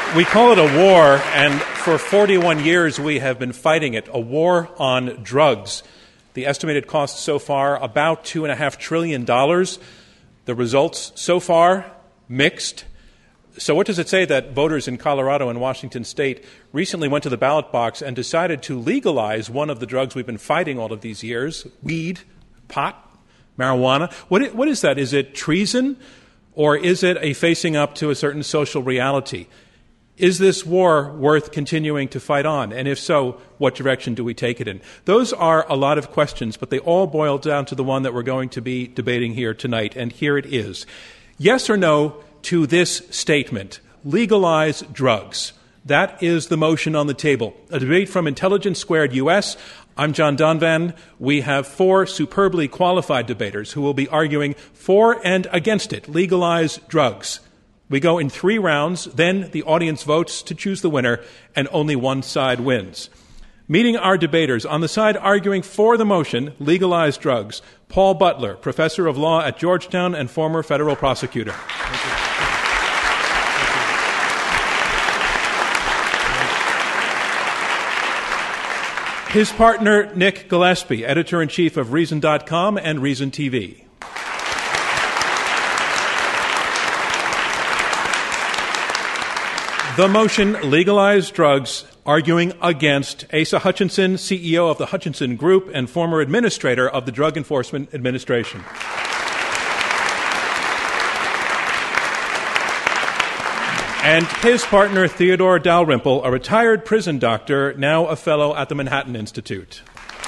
We call it a war, and for 41 years we have been fighting it, a war on drugs. The estimated cost so far, about $2.5 trillion. The results so far, mixed. So what does it say that voters in Colorado and Washington State recently went to the ballot box and decided to legalize one of the drugs we've been fighting all of these years, weed, pot, marijuana? What is that? Is it treason, or is it a facing up to a certain social reality? Is this war worth continuing to fight on? And if so, what direction do we take it in? Those are a lot of questions, but they all boil down to the one that we're going to be debating here tonight. And here it is. Yes or no to this statement: legalize drugs. That is the motion on the table. A debate from Intelligence Squared US. I'm John Donvan. We have 4 superbly qualified debaters who will be arguing for and against it. Legalize drugs. We go in 3 rounds, then the audience votes to choose the winner, and only one side wins. Meeting our debaters, on the side arguing for the motion, legalize drugs, Paul Butler, professor of law at Georgetown and former federal prosecutor. His partner, Nick Gillespie, editor-in-chief of Reason.com and Reason TV. The motion, legalize drugs, arguing against Asa Hutchinson, CEO of the Hutchinson Group and former administrator of the Drug Enforcement Administration. And his partner, Theodore Dalrymple, a retired prison doctor, now a fellow at the Manhattan Institute.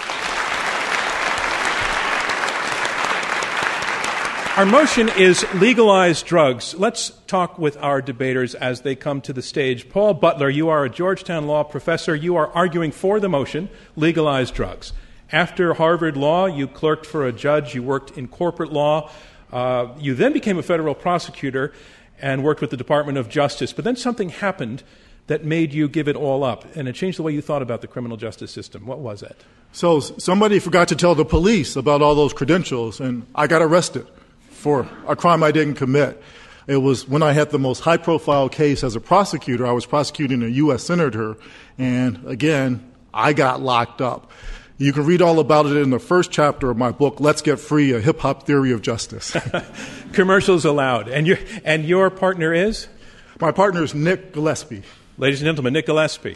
Our motion is legalize drugs. Let's talk with our debaters as they come to the stage. Paul Butler, you are a Georgetown law professor. You are arguing for the motion, legalize drugs. After Harvard Law, you clerked for a judge. You worked in corporate law. You then became a federal prosecutor and worked with the Department of Justice. But then something happened that made you give it all up, and it changed the way you thought about the criminal justice system. What was it? So somebody forgot to tell the police about all those credentials, and I got arrested for a crime I didn't commit. It was when I had the most high-profile case as a prosecutor. I was prosecuting a U.S. senator, and again, I got locked up. You can read all about it in the first chapter of my book, Let's Get Free, A Hip-Hop Theory of Justice. Commercials allowed. And your partner is? My partner is Nick Gillespie. Ladies and gentlemen, Nick Gillespie.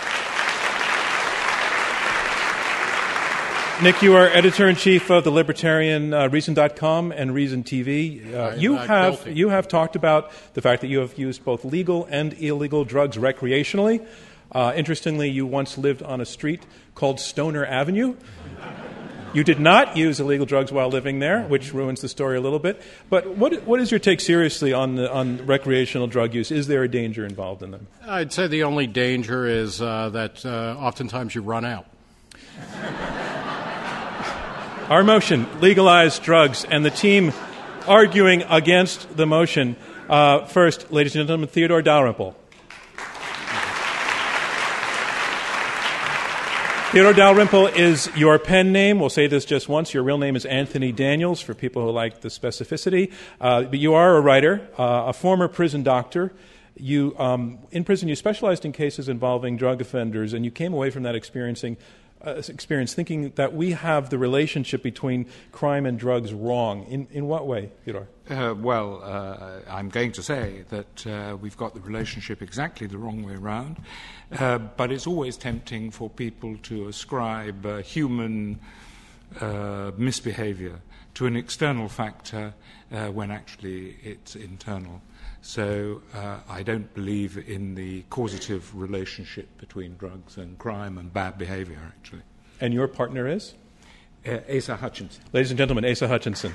Nick, you are editor-in-chief of the libertarian Reason.com and Reason TV. You have talked about the fact that you have used both legal and illegal drugs recreationally. Interestingly, you once lived on a street called Stoner Avenue. You did not use illegal drugs while living there, which ruins the story a little bit. But what is your take seriously on recreational drug use? Is there a danger involved in them? I'd say the only danger is that oftentimes you run out. Our motion, legalize drugs, and the team arguing against the motion. First, ladies and gentlemen, Theodore Dalrymple. Theodore Dalrymple is your pen name. We'll say this just once. Your real name is Anthony Daniels, for people who like the specificity. But you are a writer, a former prison doctor. In prison, you specialized in cases involving drug offenders, and you came away from that experience thinking that we have the relationship between crime and drugs wrong. In what way, Theodore? I'm going to say that we've got the relationship exactly the wrong way around, but it's always tempting for people to ascribe human misbehavior to an external factor when actually it's internal. So I don't believe in the causative relationship between drugs and crime and bad behavior, actually. And your partner is? Asa Hutchinson. Ladies and gentlemen, Asa Hutchinson.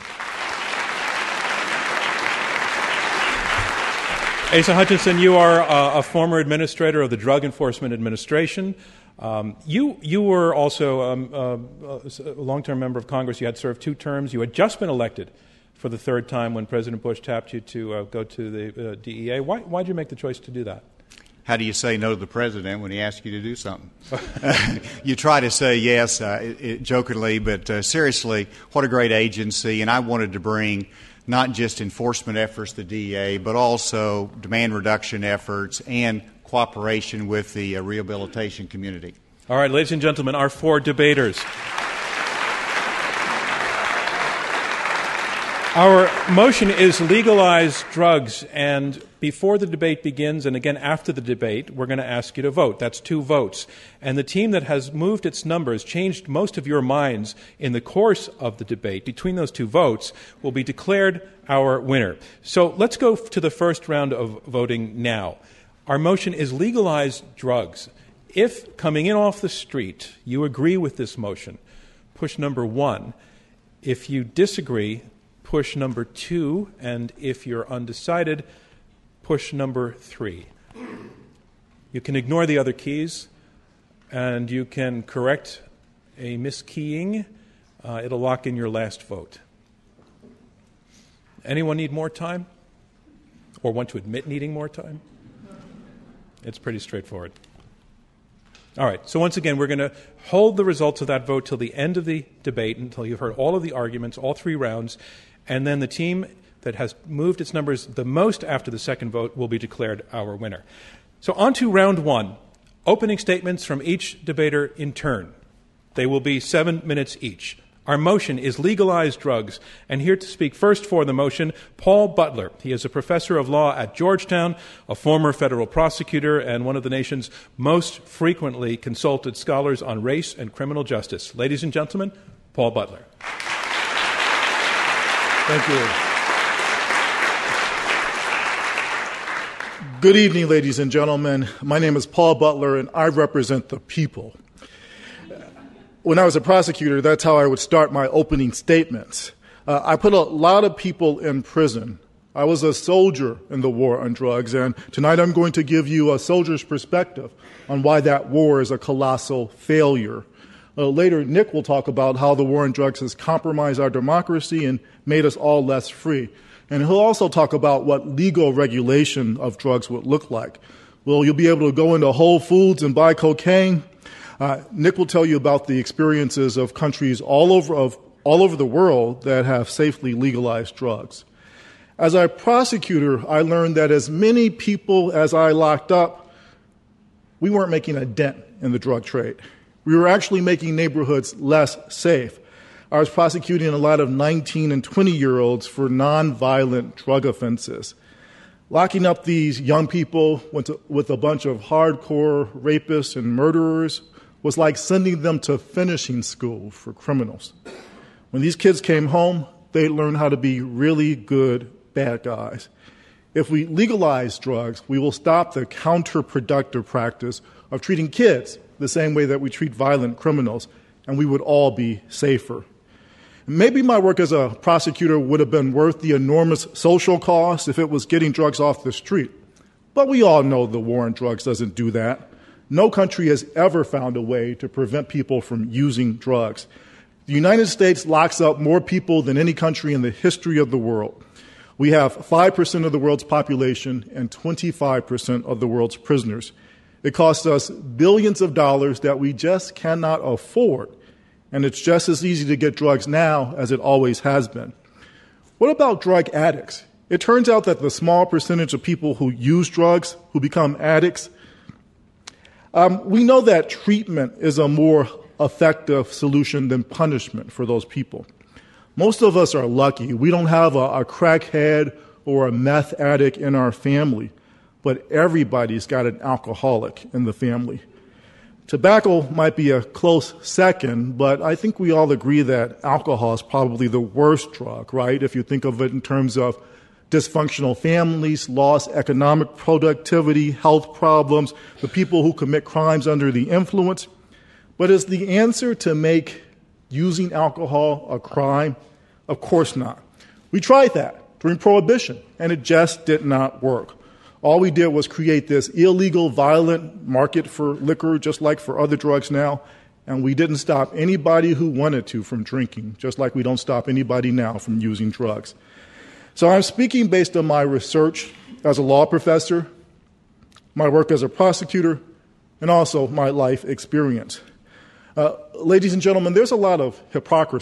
Asa Hutchinson, you are a former administrator of the Drug Enforcement Administration. You were also a long-term member of Congress. You had served 2 terms. You had just been elected for the 3rd time when President Bush tapped you to go to the DEA. Why did you make the choice to do that? How do you say no to the president when he asks you to do something? You try to say yes jokingly, but seriously, what a great agency. And I wanted to bring not just enforcement efforts, the DEA, but also demand reduction efforts and cooperation with the rehabilitation community. All right, ladies and gentlemen, our four debaters. Our motion is legalize drugs, and before the debate begins, and again after the debate, we're going to ask you to vote. That's 2 votes. And the team that has moved its numbers, changed most of your minds in the course of the debate, between those 2 votes, will be declared our winner. So let's go to the first round of voting now. Our motion is legalize drugs. If, coming in off the street, you agree with this motion, push number 1. If you disagree, push number 2, and if you're undecided, push number 3. You can ignore the other keys, and you can correct a miskeying. It'll lock in your last vote. Anyone need more time? Or want to admit needing more time? It's pretty straightforward. All right, so once again, we're going to hold the results of that vote till the end of the debate, until you've heard all of the arguments, all 3 rounds, and then the team that has moved its numbers the most after the second vote will be declared our winner. So on to round 1, opening statements from each debater in turn. They will be 7 minutes each. Our motion is legalize drugs, and here to speak first for the motion, Paul Butler. He is a professor of law at Georgetown, a former federal prosecutor, and one of the nation's most frequently consulted scholars on race and criminal justice. Ladies and gentlemen, Paul Butler. Thank you. Good evening, ladies and gentlemen. My name is Paul Butler, and I represent the people. When I was a prosecutor, that's how I would start my opening statements. I put a lot of people in prison. I was a soldier in the war on drugs, and tonight I'm going to give you a soldier's perspective on why that war is a colossal failure. Later, Nick will talk about how the war on drugs has compromised our democracy and made us all less free. And he'll also talk about what legal regulation of drugs would look like. Well, you'll be able to go into Whole Foods and buy cocaine. Nick will tell you about the experiences of countries all over the world that have safely legalized drugs. As a prosecutor, I learned that as many people as I locked up, we weren't making a dent in the drug trade. We were actually making neighborhoods less safe. I was prosecuting a lot of 19 and 20-year-olds for nonviolent drug offenses. Locking up these young people with a bunch of hardcore rapists and murderers was like sending them to finishing school for criminals. When these kids came home, they learned how to be really good bad guys. If we legalize drugs, we will stop the counterproductive practice of treating kids the same way that we treat violent criminals, and we would all be safer. Maybe my work as a prosecutor would have been worth the enormous social cost if it was getting drugs off the street. But we all know the war on drugs doesn't do that. No country has ever found a way to prevent people from using drugs. The United States locks up more people than any country in the history of the world. We have 5% of the world's population and 25% of the world's prisoners. It costs us billions of dollars that we just cannot afford. And it's just as easy to get drugs now as it always has been. What about drug addicts? It turns out that the small percentage of people who use drugs, who become addicts, we know that treatment is a more effective solution than punishment for those people. Most of us are lucky. We don't have a crackhead or a meth addict in our family, but everybody's got an alcoholic in the family. Tobacco might be a close second, but I think we all agree that alcohol is probably the worst drug, right? If you think of it in terms of dysfunctional families, lost economic productivity, health problems, the people who commit crimes under the influence. But is the answer to make using alcohol a crime? Of course not. We tried that during Prohibition, and it just did not work. All we did was create this illegal, violent market for liquor, just like for other drugs now, and we didn't stop anybody who wanted to from drinking, just like we don't stop anybody now from using drugs. So I'm speaking based on my research as a law professor, my work as a prosecutor, and also my life experience. Ladies and gentlemen, there's a lot of hypocrisy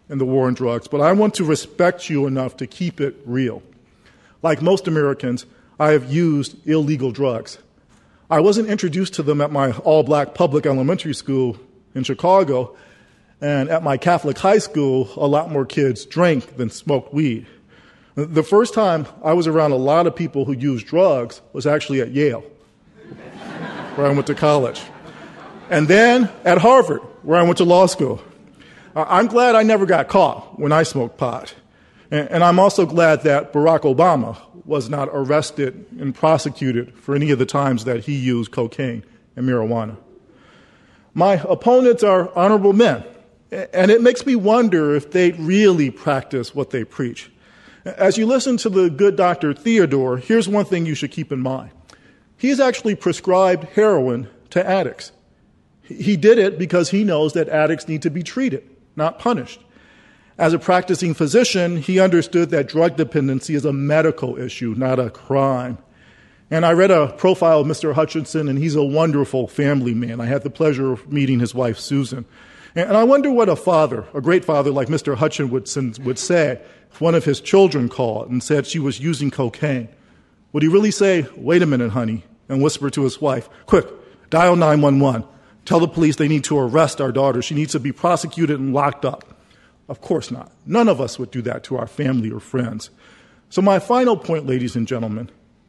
in the war on drugs, but I want to respect you enough to keep it real. Like most Americans, I have used illegal drugs. I wasn't introduced to them at my all-black public elementary school in Chicago, and at my Catholic high school, a lot more kids drank than smoked weed. The first time I was around a lot of people who used drugs was actually at Yale, where I went to college. And then at Harvard, where I went to law school. I'm glad I never got caught when I smoked pot. And I'm also glad that Barack Obama was not arrested and prosecuted for any of the times that he used cocaine and marijuana. My opponents are honorable men, and it makes me wonder if they really practice what they preach. As you listen to the good Dr. Theodore, here's one thing you should keep in mind. He's actually prescribed heroin to addicts. He did it because he knows that addicts need to be treated, not punished. As a practicing physician, he understood that drug dependency is a medical issue, not a crime. And I read a profile of Mr. Hutchinson, and he's a wonderful family man. I had the pleasure of meeting his wife, Susan. And I wonder what a father, a great father like Mr. Hutchinson would say if one of his children called and said she was using cocaine. Would he really say, "Wait a minute, honey," and whisper to his wife, "Quick, dial 911. Tell the police they need to arrest our daughter. She needs to be prosecuted and locked up"? Of course not. None of us would do that to our family or friends. So my final point, ladies and gentlemen,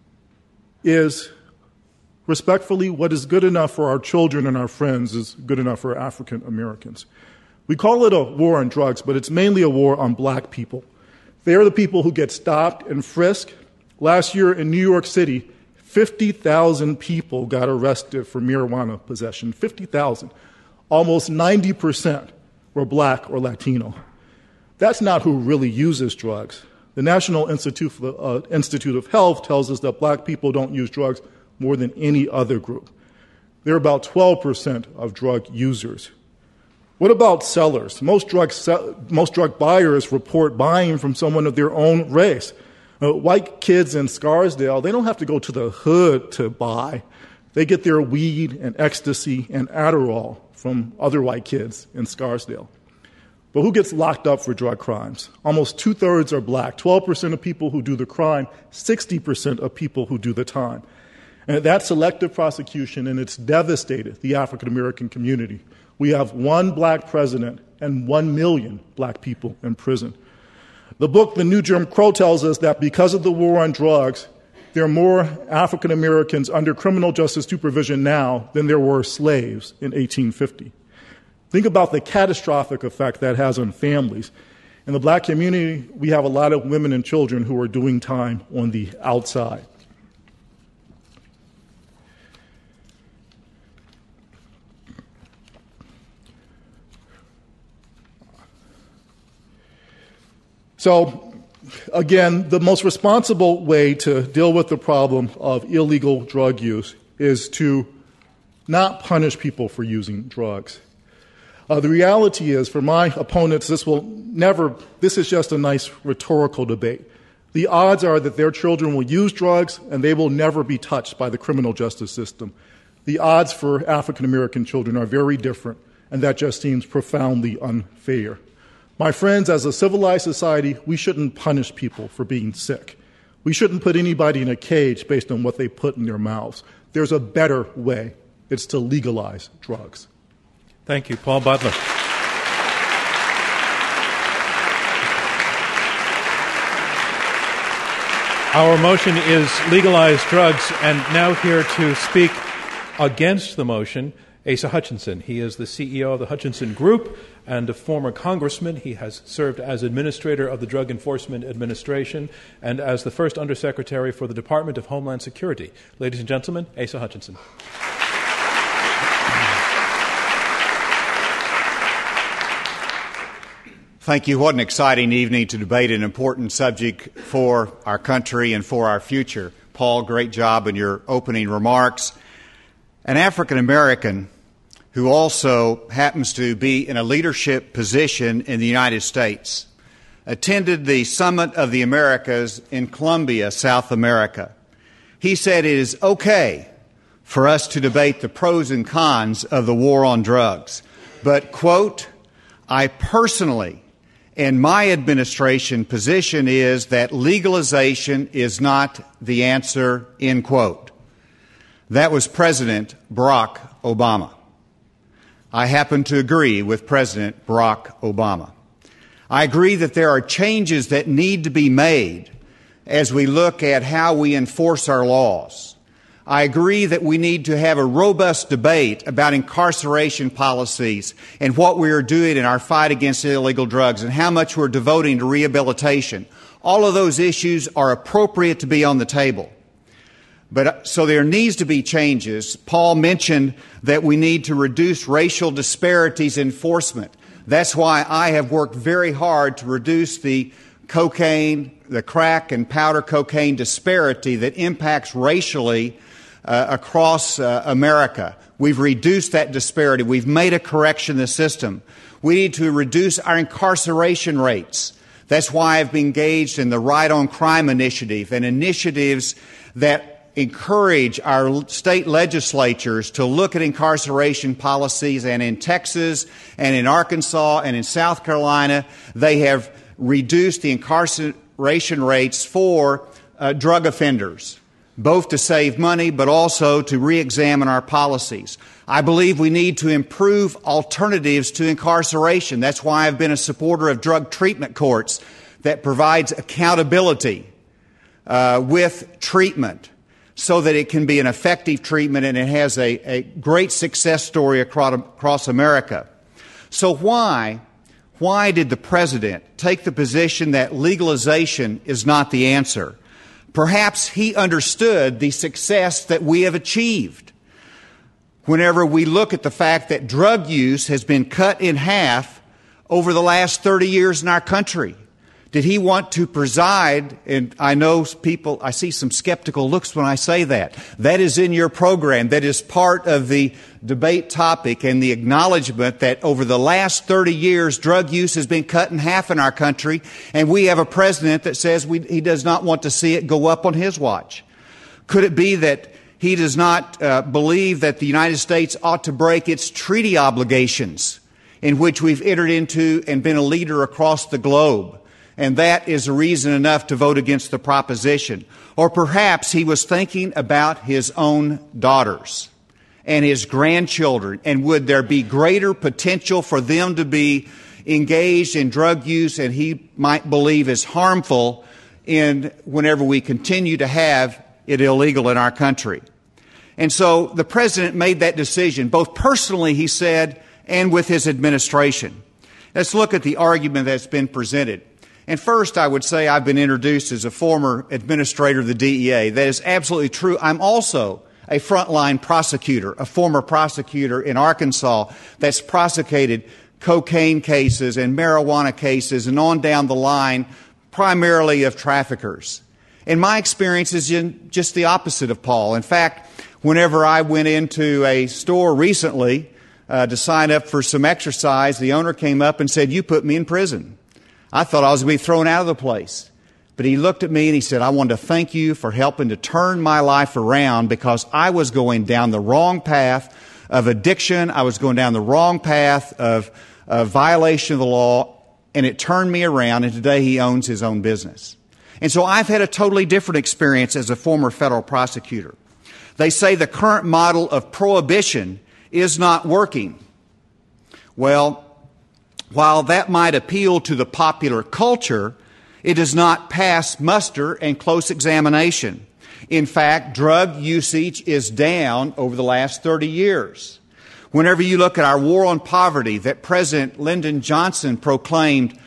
is respectfully, what is good enough for our children and our friends is good enough for African Americans. We call it a war on drugs, but it's mainly a war on black people. They are the people who get stopped and frisked. Last year in New York City, 50,000 people got arrested for marijuana possession. 50,000. Almost 90% were black or Latino. That's not who really uses drugs. The National Institute of Health tells us that black people don't use drugs more than any other group. They're about 12% of drug users. What about sellers? Most drug buyers report buying from someone of their own race. White kids in Scarsdale, they don't have to go to the hood to buy. They get their weed and ecstasy and Adderall from other white kids in Scarsdale. But who gets locked up for drug crimes? Almost 2/3 are black, 12% of people who do the crime, 60% of people who do the time. And that's selective prosecution, and it's devastated the African American community. We have one black president and 1 million black people in prison. The book, The New Jim Crow, tells us that because of the war on drugs, there are more African Americans under criminal justice supervision now than there were slaves in 1850. Think about the catastrophic effect that has on families. In the black community, we have a lot of women and children who are doing time on the outside. So, again, the most responsible way to deal with the problem of illegal drug use is to not punish people for using drugs. The reality is, for my opponents, this is just a nice rhetorical debate. The odds are that their children will use drugs and they will never be touched by the criminal justice system. The odds for African American children are very different, and that just seems profoundly unfair. My friends, as a civilized society, we shouldn't punish people for being sick. We shouldn't put anybody in a cage based on what they put in their mouths. There's a better way. It's to legalize drugs. Thank you, Paul Butler. Our motion is legalize drugs, and now here to speak against the motion, Asa Hutchinson. He is the CEO of the Hutchinson Group and a former congressman. He has served as administrator of the Drug Enforcement Administration and as the first undersecretary for the Department of Homeland Security. Ladies and gentlemen, Asa Hutchinson. Thank you. What an exciting evening to debate an important subject for our country and for our future. Paul, great job in your opening remarks. An African American who also happens to be in a leadership position in the United States attended the Summit of the Americas in Colombia, South America. He said it is okay for us to debate the pros and cons of the war on drugs, but, quote, I personally And my administration position is that legalization is not the answer, end quote. That was President Barack Obama. I happen to agree with President Barack Obama. I agree that there are changes that need to be made as we look at how we enforce our laws. I agree that we need to have a robust debate about incarceration policies and what we are doing in our fight against illegal drugs and how much we're devoting to rehabilitation. All of those issues are appropriate to be on the table. So there needs to be changes. Paul mentioned that we need to reduce racial disparities in enforcement. That's why I have worked very hard to reduce the cocaine, the crack and powder cocaine disparity that impacts racially across America. We've reduced that disparity. We've made a correction in the system. We need to reduce our incarceration rates. That's why I've been engaged in the Right on Crime initiative and initiatives that encourage our state legislatures to look at incarceration policies. And in Texas and in Arkansas and in South Carolina, they have reduced the incarceration rates for drug offenders, both to save money but also to re-examine our policies. I believe we need to improve alternatives to incarceration. That's why I've been a supporter of drug treatment courts that provides accountability with treatment so that it can be an effective treatment, and it has a great success story across America. So why did the President take the position that legalization is not the answer? Perhaps he understood the success that we have achieved. Whenever we look at the fact that drug use has been cut in half over the last 30 years in our country, did he want to preside? And I know I see some skeptical looks when I say that. That is in your program. That is part of the debate topic and the acknowledgement that over the last 30 years, drug use has been cut in half in our country, and we have a president that says he does not want to see it go up on his watch. Could it be that he does not believe that the United States ought to break its treaty obligations in which we've entered into and been a leader across the globe? And that is a reason enough to vote against the proposition. Or perhaps he was thinking about his own daughters and his grandchildren, and would there be greater potential for them to be engaged in drug use, and he might believe is harmful whenever we continue to have it illegal in our country. And so the President made that decision, both personally, he said, and with his administration. Let's look at the argument that's been presented. And first, I would say I've been introduced as a former administrator of the DEA. That is absolutely true. I'm also a frontline prosecutor, a former prosecutor in Arkansas that's prosecuted cocaine cases and marijuana cases and on down the line, primarily of traffickers. And my experience is just the opposite of Paul. In fact, whenever I went into a store recently to sign up for some exercise, the owner came up and said, "You put me in prison." I thought I was going to be thrown out of the place. But he looked at me and he said, "I want to thank you for helping to turn my life around, because I was going down the wrong path of addiction. I was going down the wrong path of violation of the law, and it turned me around, and today he owns his own business." And so I've had a totally different experience as a former federal prosecutor. They say the current model of prohibition is not working. Well, while that might appeal to the popular culture, it does not pass muster and close examination. In fact, drug usage is down over the last 30 years. Whenever you look at our war on poverty that President Lyndon Johnson proclaimed,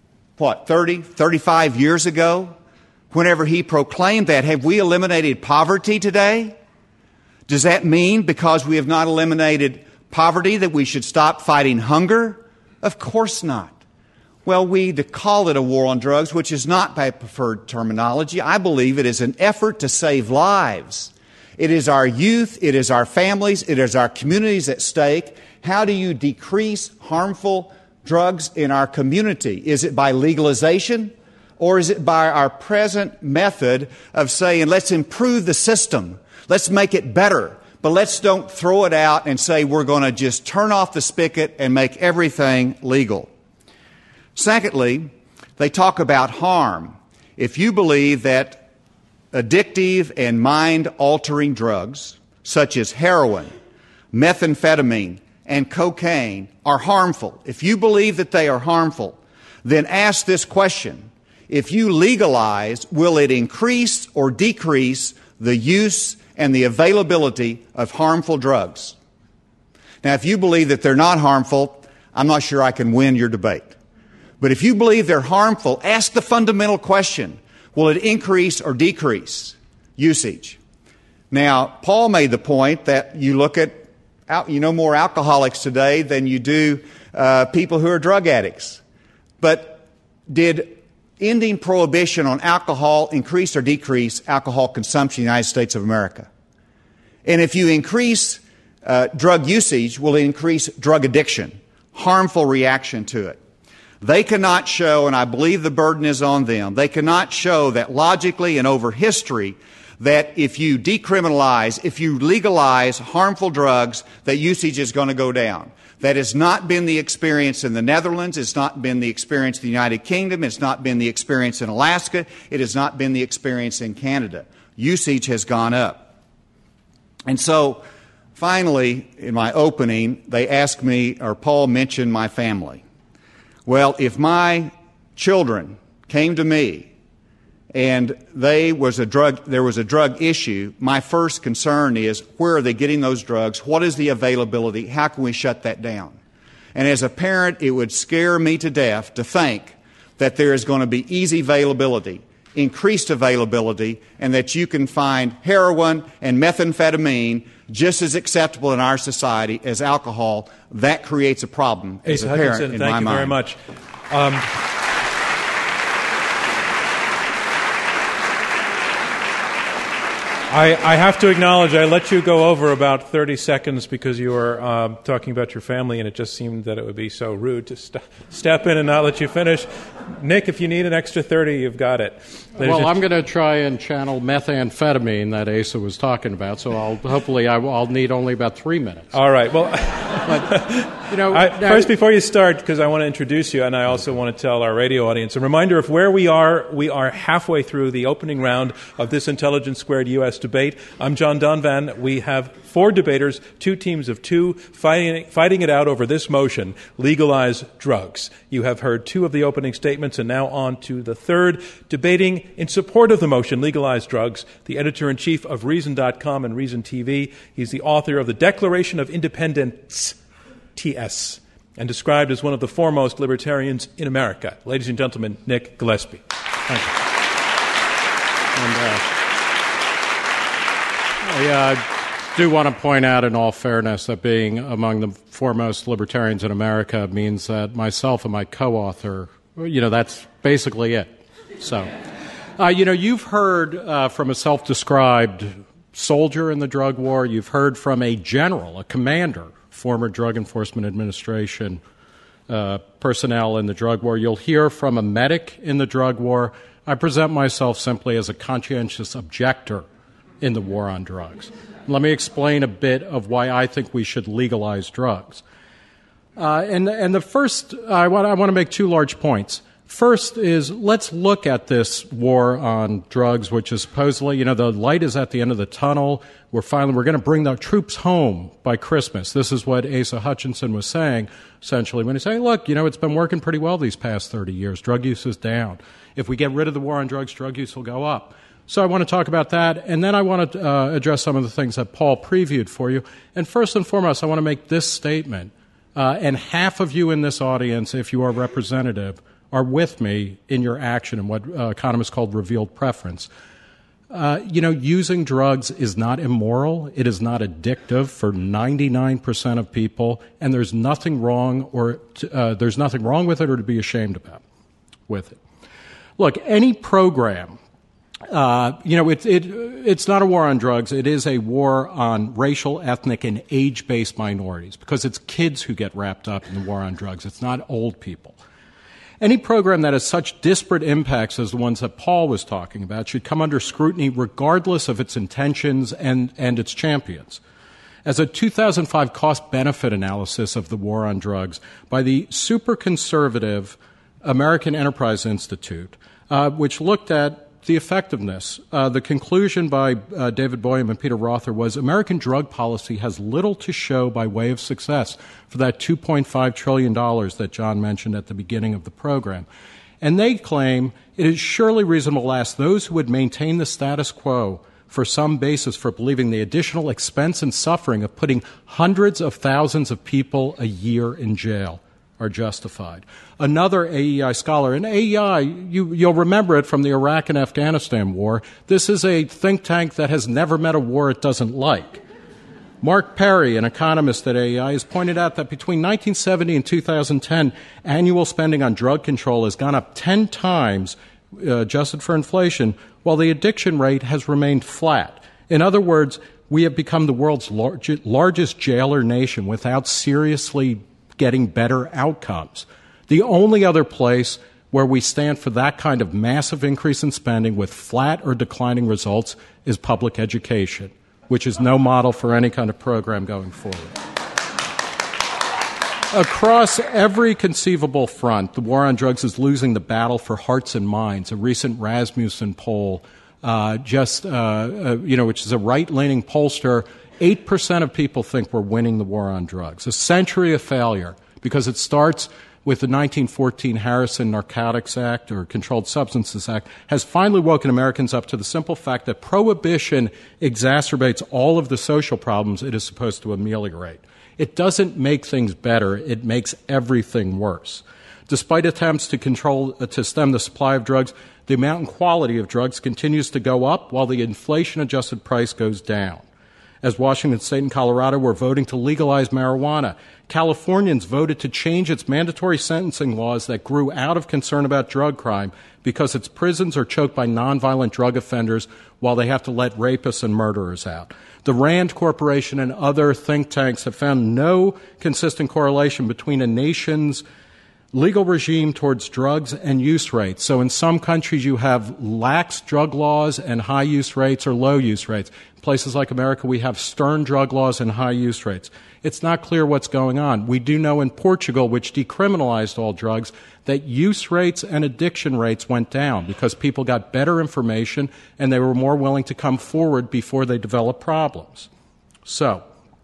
35 years ago? Whenever he proclaimed that, have we eliminated poverty today? Does that mean because we have not eliminated poverty that we should stop fighting hunger? Of course not. Well, we call it a war on drugs, which is not my preferred terminology. I believe it is an effort to save lives. It is our youth, it is our families, it is our communities at stake. How do you decrease harmful drugs in our community? Is it by legalization, or is it by our present method of saying, let's improve the system, let's make it better, but let's don't throw it out and say we're going to just turn off the spigot and make everything legal? Secondly, they talk about harm. If you believe that addictive and mind-altering drugs, such as heroin, methamphetamine, and cocaine, are harmful, if you believe that they are harmful, then ask this question. If you legalize, will it increase or decrease the use and the availability of harmful drugs? Now, if you believe that they're not harmful, I'm not sure I can win your debate. But if you believe they're harmful, ask the fundamental question, will it increase or decrease usage? Now, Paul made the point that you look at, more alcoholics today than you do people who are drug addicts. But did ending prohibition on alcohol increase or decrease alcohol consumption in the United States of America? And if you increase drug usage, will it increase drug addiction, harmful reaction to it? They cannot show, and I believe the burden is on them, they cannot show that logically and over history that if you decriminalize, if you legalize harmful drugs, that usage is going to go down. That has not been the experience in the Netherlands. It's not been the experience in the United Kingdom. It's not been the experience in Alaska. It has not been the experience in Canada. Usage has gone up. And so, finally, in my opening, they asked me, or Paul mentioned my family. Well, if my children came to me and there was a drug issue, my first concern is, where are they getting those drugs? What is the availability? How can we shut that down? And as a parent, it would scare me to death to think that there is going to be easy availability, increased availability, and that you can find heroin and methamphetamine just as acceptable in our society as alcohol. That creates a problem as a parent in my mind. Thank you very much. I have to acknowledge I let you go over about 30 seconds because you were talking about your family, and it just seemed that it would be so rude to step in and not let you finish. Nick, if you need an extra 30, you've got it. Well, I'm going to try and channel methamphetamine that Asa was talking about, so I'll need only about 3 minutes. All right. Well, but, first, before you start, because I want to introduce you, and I also want to tell our radio audience, a reminder of where we are. We are halfway through the opening round of this Intelligence Squared U.S. debate. I'm John Donvan. We have 4 debaters, 2 teams of 2, fighting it out over this motion, legalize drugs. You have heard 2 of the opening statements, and now on to the third, debating in support of the motion, legalize drugs, the editor-in-chief of Reason.com and Reason TV. He's the author of the Declaration of Independence, TS, and described as one of the foremost libertarians in America. Ladies and gentlemen, Nick Gillespie. Thank you. And I do want to point out in all fairness that being among the foremost libertarians in America means that myself and my co-author, that's basically it. So, you've heard from a self-described soldier in the drug war. You've heard from a general, a commander, former Drug Enforcement Administration personnel in the drug war. You'll hear from a medic in the drug war. I present myself simply as a conscientious objector in the war on drugs. Let me explain a bit of why I think we should legalize drugs. And the first, I want to make 2 large points. First is, let's look at this war on drugs, which is supposedly, the light is at the end of the tunnel. We're going to bring the troops home by Christmas. This is what Asa Hutchinson was saying, essentially, when he's saying, look, it's been working pretty well these past 30 years. Drug use is down. If we get rid of the war on drugs, drug use will go up. So I want to talk about that, and then I want to address some of the things that Paul previewed for you. And first and foremost, I want to make this statement, and half of you in this audience, if you are representative, are with me in your action in what economists call revealed preference. Using drugs is not immoral. It is not addictive for 99% of people, and there's nothing wrong there's nothing wrong with it or to be ashamed about with it. Look, any program, it's not a war on drugs. It is a war on racial, ethnic, and age-based minorities because it's kids who get wrapped up in the war on drugs. It's not old people. Any program that has such disparate impacts as the ones that Paul was talking about should come under scrutiny regardless of its intentions and its champions. As a 2005 cost-benefit analysis of the war on drugs by the super conservative American Enterprise Institute, which looked at the effectiveness. The conclusion by David Boyum and Peter Rother was American drug policy has little to show by way of success for that $2.5 trillion that John mentioned at the beginning of the program. And they claim it is surely reasonable to ask those who would maintain the status quo for some basis for believing the additional expense and suffering of putting hundreds of thousands of people a year in jail are justified. Another AEI scholar, and AEI, you'll remember it from the Iraq and Afghanistan war. This is a think tank that has never met a war it doesn't like. Mark Perry, an economist at AEI, has pointed out that between 1970 and 2010, annual spending on drug control has gone up 10 times, adjusted for inflation, while the addiction rate has remained flat. In other words, we have become the world's largest jailer nation without seriously getting better outcomes. The only other place where we stand for that kind of massive increase in spending with flat or declining results is public education, which is no model for any kind of program going forward. Across every conceivable front, the war on drugs is losing the battle for hearts and minds. A recent Rasmussen poll, which is a right-leaning pollster, 8% of people think we're winning the war on drugs. A century of failure, because it starts with the 1914 Harrison Narcotics Act, or Controlled Substances Act, has finally woken Americans up to the simple fact that prohibition exacerbates all of the social problems it is supposed to ameliorate. It doesn't make things better, it makes everything worse. Despite attempts to stem the supply of drugs, the amount and quality of drugs continues to go up while the inflation-adjusted price goes down. As Washington State and Colorado were voting to legalize marijuana, Californians voted to change its mandatory sentencing laws that grew out of concern about drug crime because its prisons are choked by nonviolent drug offenders while they have to let rapists and murderers out. The Rand Corporation and other think tanks have found no consistent correlation between a nation's legal regime towards drugs and use rates. So in some countries you have lax drug laws and high use rates or low use rates. In places like America we have stern drug laws and high use rates. It's not clear what's going on. We do know in Portugal, which decriminalized all drugs, that use rates and addiction rates went down because people got better information and they were more willing to come forward before they developed problems. So,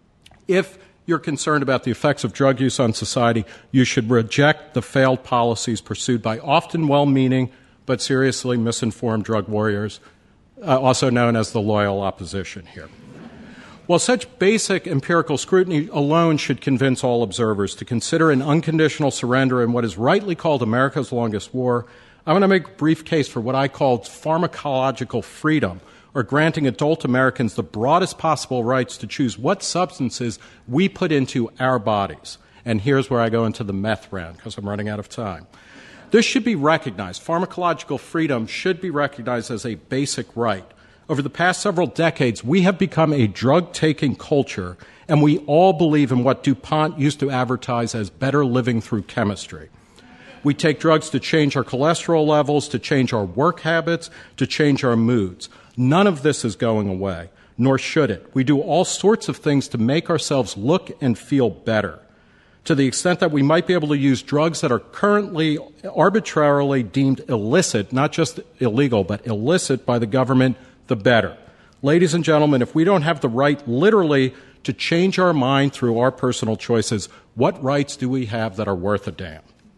if you're concerned about the effects of drug use on society, you should reject the failed policies pursued by often well-meaning but seriously misinformed drug warriors, also known as the loyal opposition here. While such basic empirical scrutiny alone should convince all observers to consider an unconditional surrender in what is rightly called America's longest war, I want to make a brief case for what I call pharmacological freedom, or granting adult Americans the broadest possible rights to choose what substances we put into our bodies. And here's where I go into the meth round, because I'm running out of time. This should be recognized. Pharmacological freedom should be recognized as a basic right. Over the past several decades, we have become a drug-taking culture, and we all believe in what DuPont used to advertise as better living through chemistry. We take drugs to change our cholesterol levels, to change our work habits, to change our moods. None of this is going away, nor should it. We do all sorts of things to make ourselves look and feel better. To the extent that we might be able to use drugs that are currently arbitrarily deemed illicit, not just illegal, but illicit by the government, the better. Ladies and gentlemen, if we don't have the right literally to change our mind through our personal choices, what rights do we have that are worth a damn?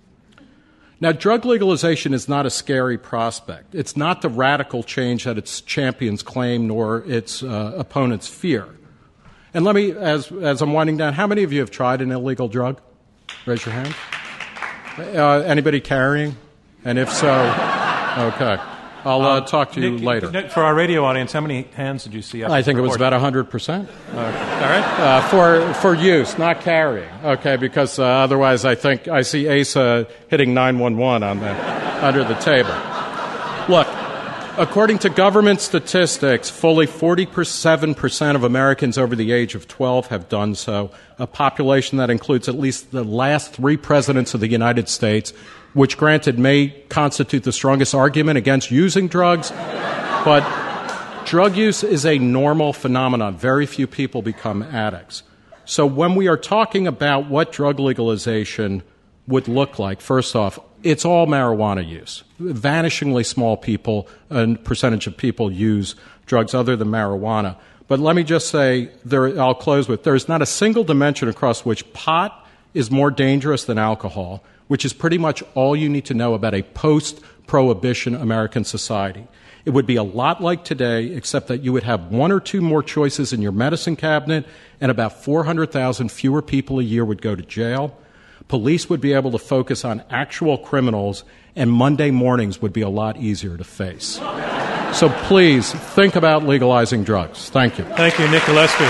Now, drug legalization is not a scary prospect. It's not the radical change that its champions claim nor its opponents fear. And let me, as I'm winding down, how many of you have tried an illegal drug? Raise your hand. Anybody carrying? And if so, okay. I'll talk to you later. For our radio audience, how many hands did you see up? I think it was about 100%. All right. For use, not carrying. Okay, because otherwise I think I see Asa hitting 911 under the table. Look, according to government statistics, fully 47% of Americans over the age of 12 have done so, a population that includes at least the last 3 presidents of the United States, which, granted, may constitute the strongest argument against using drugs, but drug use is a normal phenomenon. Very few people become addicts. So when we are talking about what drug legalization would look like, first off, it's all marijuana use. Vanishingly small percentage of people use drugs other than marijuana. But let me just say, I'll close with, there's not a single dimension across which pot is more dangerous than alcohol, which is pretty much all you need to know about a post-prohibition American society. It would be a lot like today, except that you would have one or two more choices in your medicine cabinet, and about 400,000 fewer people a year would go to jail. Police would be able to focus on actual criminals, and Monday mornings would be a lot easier to face. So please, think about legalizing drugs. Thank you. Thank you, Nick Gillespie.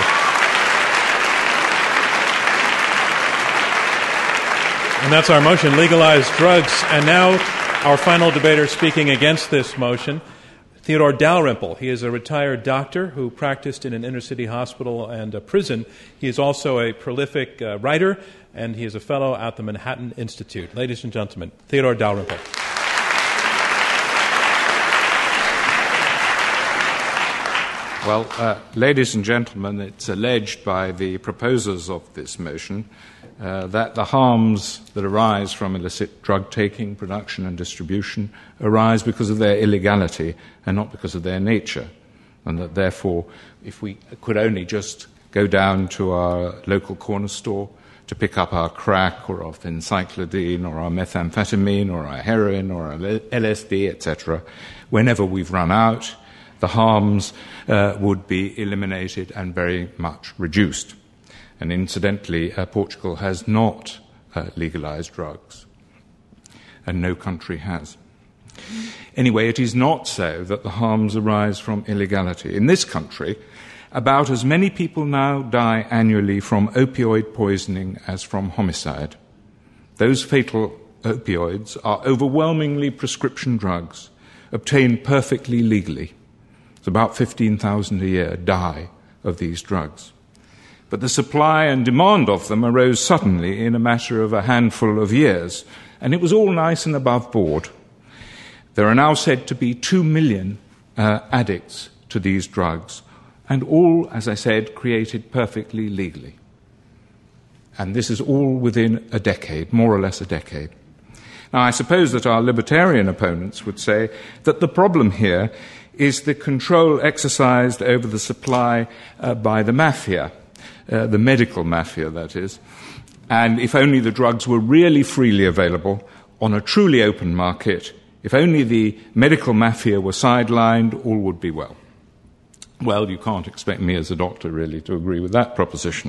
And that's our motion, legalize drugs. And now our final debater speaking against this motion, Theodore Dalrymple. He is a retired doctor who practiced in an inner-city hospital and a prison. He is also a prolific writer, and he is a fellow at the Manhattan Institute. Ladies and gentlemen, Theodore Dalrymple. Well, ladies and gentlemen, it's alleged by the proposers of this motion that the harms that arise from illicit drug taking, production and distribution arise because of their illegality and not because of their nature, and that therefore if we could only just go down to our local corner store to pick up our crack or our phencyclidine or our methamphetamine or our heroin or our LSD, etc., whenever we've run out, the harms would be eliminated and very much reduced. And incidentally, Portugal has not legalized drugs, and no country has. Anyway, it is not so that the harms arise from illegality. In this country, about as many people now die annually from opioid poisoning as from homicide. Those fatal opioids are overwhelmingly prescription drugs, obtained perfectly legally. It's about 15,000 a year die of these drugs. But the supply and demand of them arose suddenly in a matter of a handful of years, and it was all nice and above board. There are now said to be 2 million addicts to these drugs, and all, as I said, created perfectly legally. And this is all within a decade, more or less a decade. Now, I suppose that our libertarian opponents would say that the problem here is the control exercised over the supply by the mafia, the medical mafia, that is. And if only the drugs were really freely available on a truly open market, if only the medical mafia were sidelined, all would be well. Well, you can't expect me as a doctor, really, to agree with that proposition.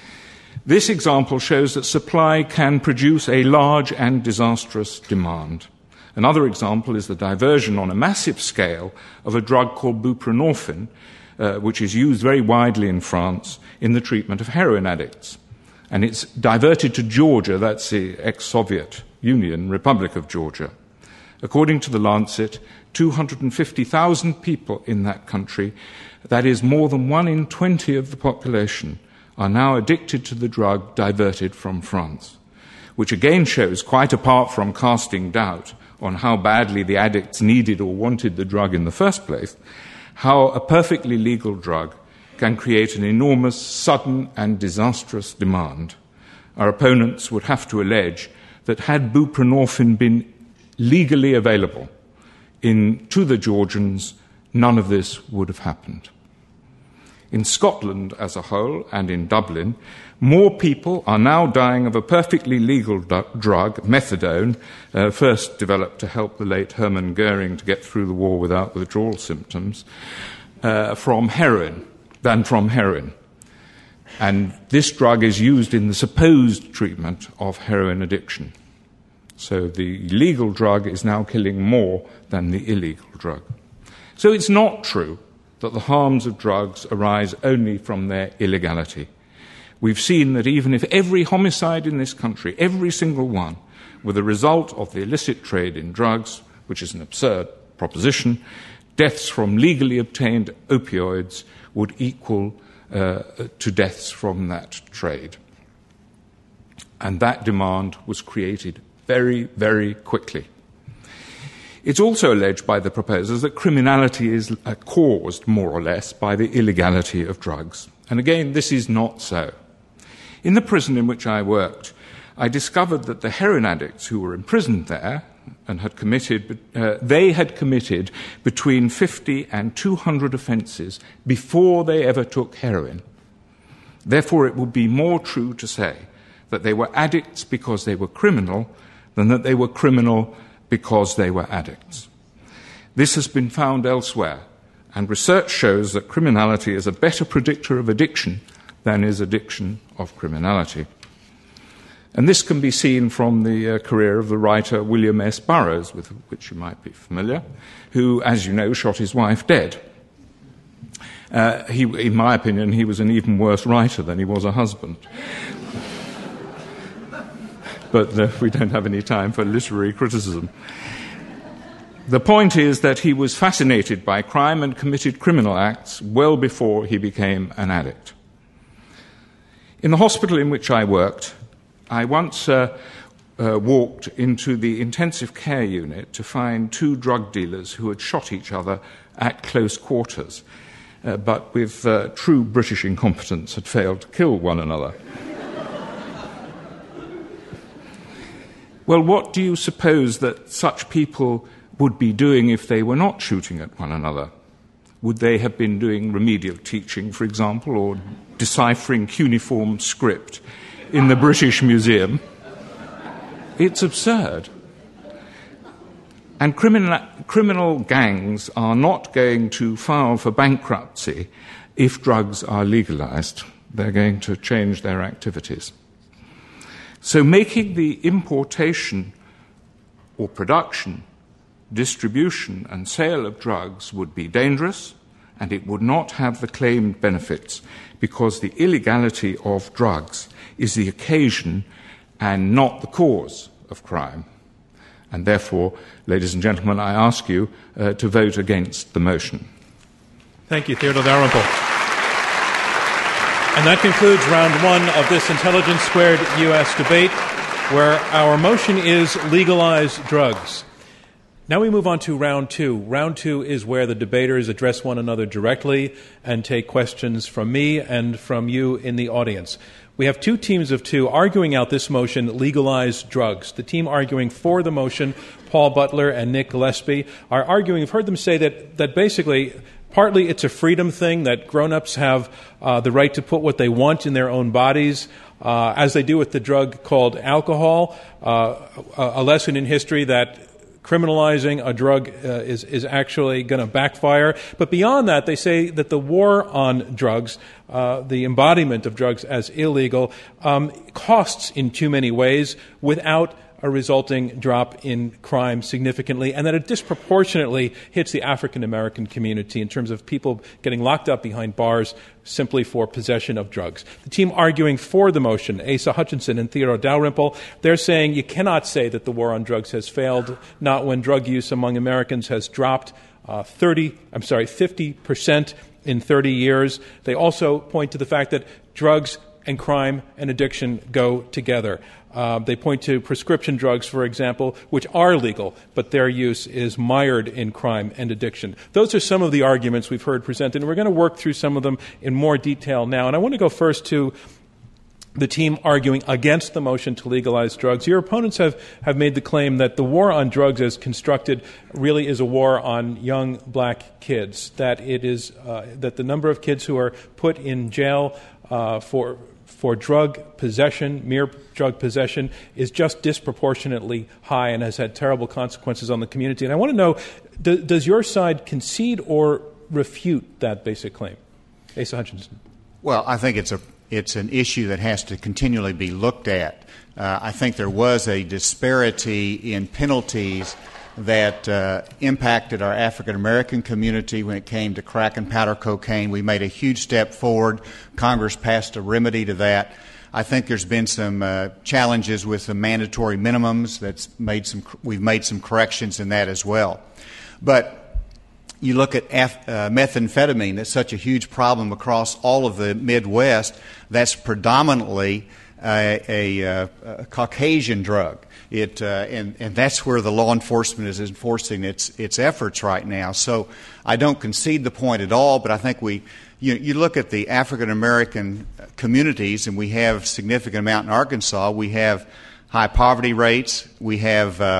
This example shows that supply can produce a large and disastrous demand. Another example is the diversion on a massive scale of a drug called buprenorphine, which is used very widely in France in the treatment of heroin addicts. And it's diverted to Georgia, that's the ex-Soviet Union, Republic of Georgia. According to the Lancet, 250,000 people in that country, that is more than 1 in 20 of the population, are now addicted to the drug diverted from France, which again shows, quite apart from casting doubt on how badly the addicts needed or wanted the drug in the first place, how a perfectly legal drug can create an enormous, sudden and disastrous demand. Our opponents would have to allege that had buprenorphine been legally available to the Georgians, none of this would have happened. In Scotland as a whole and in Dublin, more people are now dying of a perfectly legal drug, methadone, first developed to help the late Hermann Goering to get through the war without withdrawal symptoms, from heroin than from heroin. And this drug is used in the supposed treatment of heroin addiction. So the legal drug is now killing more than the illegal drug. So it's not true that the harms of drugs arise only from their illegality. We've seen that even if every homicide in this country, every single one, were the result of the illicit trade in drugs, which is an absurd proposition, deaths from legally obtained opioids would equal to deaths from that trade. And that demand was created very, very quickly. It's also alleged by the proposers that criminality is caused, more or less, by the illegality of drugs. And again, this is not so. In the prison in which I worked, I discovered that the heroin addicts who were imprisoned there, and had committed, they had committed between 50 and 200 offences before they ever took heroin. Therefore, it would be more true to say that they were addicts because they were criminal than that they were criminal because they were addicts. This has been found elsewhere, and research shows that criminality is a better predictor of addiction than is addiction of criminality. And this can be seen from the career of the writer William S. Burroughs, with which you might be familiar, who, as you know, shot his wife dead. In my opinion, he was an even worse writer than he was a husband. But we don't have any time for literary criticism. The point is that he was fascinated by crime and committed criminal acts well before he became an addict. In the hospital in which I worked, I once walked into the intensive care unit to find two drug dealers who had shot each other at close quarters, but with true British incompetence had failed to kill one another. Well, what do you suppose that such people would be doing if they were not shooting at one another? Would they have been doing remedial teaching, for example, or deciphering cuneiform script in the British Museum? It's absurd. And criminal gangs are not going to file for bankruptcy if drugs are legalized. They're going to change their activities. So making the importation or production, distribution and sale of drugs would be dangerous, and it would not have the claimed benefits, because the illegality of drugs is the occasion and not the cause of crime. And therefore, ladies and gentlemen, I ask you to vote against the motion. Thank you, Theodore Dalrymple. And that concludes round one of this Intelligence Squared U.S. debate, where our motion is legalize drugs. Now we move on to round two. Round two is where the debaters address one another directly and take questions from me and from you in the audience. We have two teams of two arguing out this motion, legalize drugs. The team arguing for the motion, Paul Butler and Nick Gillespie, are arguing, I've heard them say that basically partly it's a freedom thing, that grown-ups have the right to put what they want in their own bodies, as they do with the drug called alcohol, a lesson in history that criminalizing a drug is actually going to backfire. But beyond that, they say that the war on drugs, the embodiment of drugs as illegal, costs in too many ways without a resulting drop in crime significantly, and that it disproportionately hits the African American community in terms of people getting locked up behind bars simply for possession of drugs. The team arguing for the motion, Asa Hutchinson and Theodore Dalrymple, they're saying you cannot say that the war on drugs has failed, not when drug use among Americans has dropped 50% in 30 years. They also point to the fact that drugs and crime and addiction go together. They point to prescription drugs, for example, which are legal, but their use is mired in crime and addiction. Those are some of the arguments we've heard presented, and we're going to work through some of them in more detail now. And I want to go first to the team arguing against the motion to legalize drugs. Your opponents have made the claim that the war on drugs as constructed really is a war on young black kids, that it is that the number of kids who are put in jail for drug possession, mere drug possession, is just disproportionately high and has had terrible consequences on the community. And I want to know, does your side concede or refute that basic claim? Asa Hutchinson. Well, I think it's an issue that has to continually be looked at. I think there was a disparity in penalties that impacted our African American community when it came to crack and powder cocaine. We made a huge step forward. Congress passed a remedy to that. I think there's been some challenges with the mandatory minimums. We've made some corrections in that as well. But you look at methamphetamine, that's such a huge problem across all of the Midwest. That's predominantly a Caucasian drug. And that's where the law enforcement is enforcing its efforts right now. So I don't concede the point at all, but I think you look at the African American communities, and we have a significant amount in Arkansas. We have high poverty rates. We have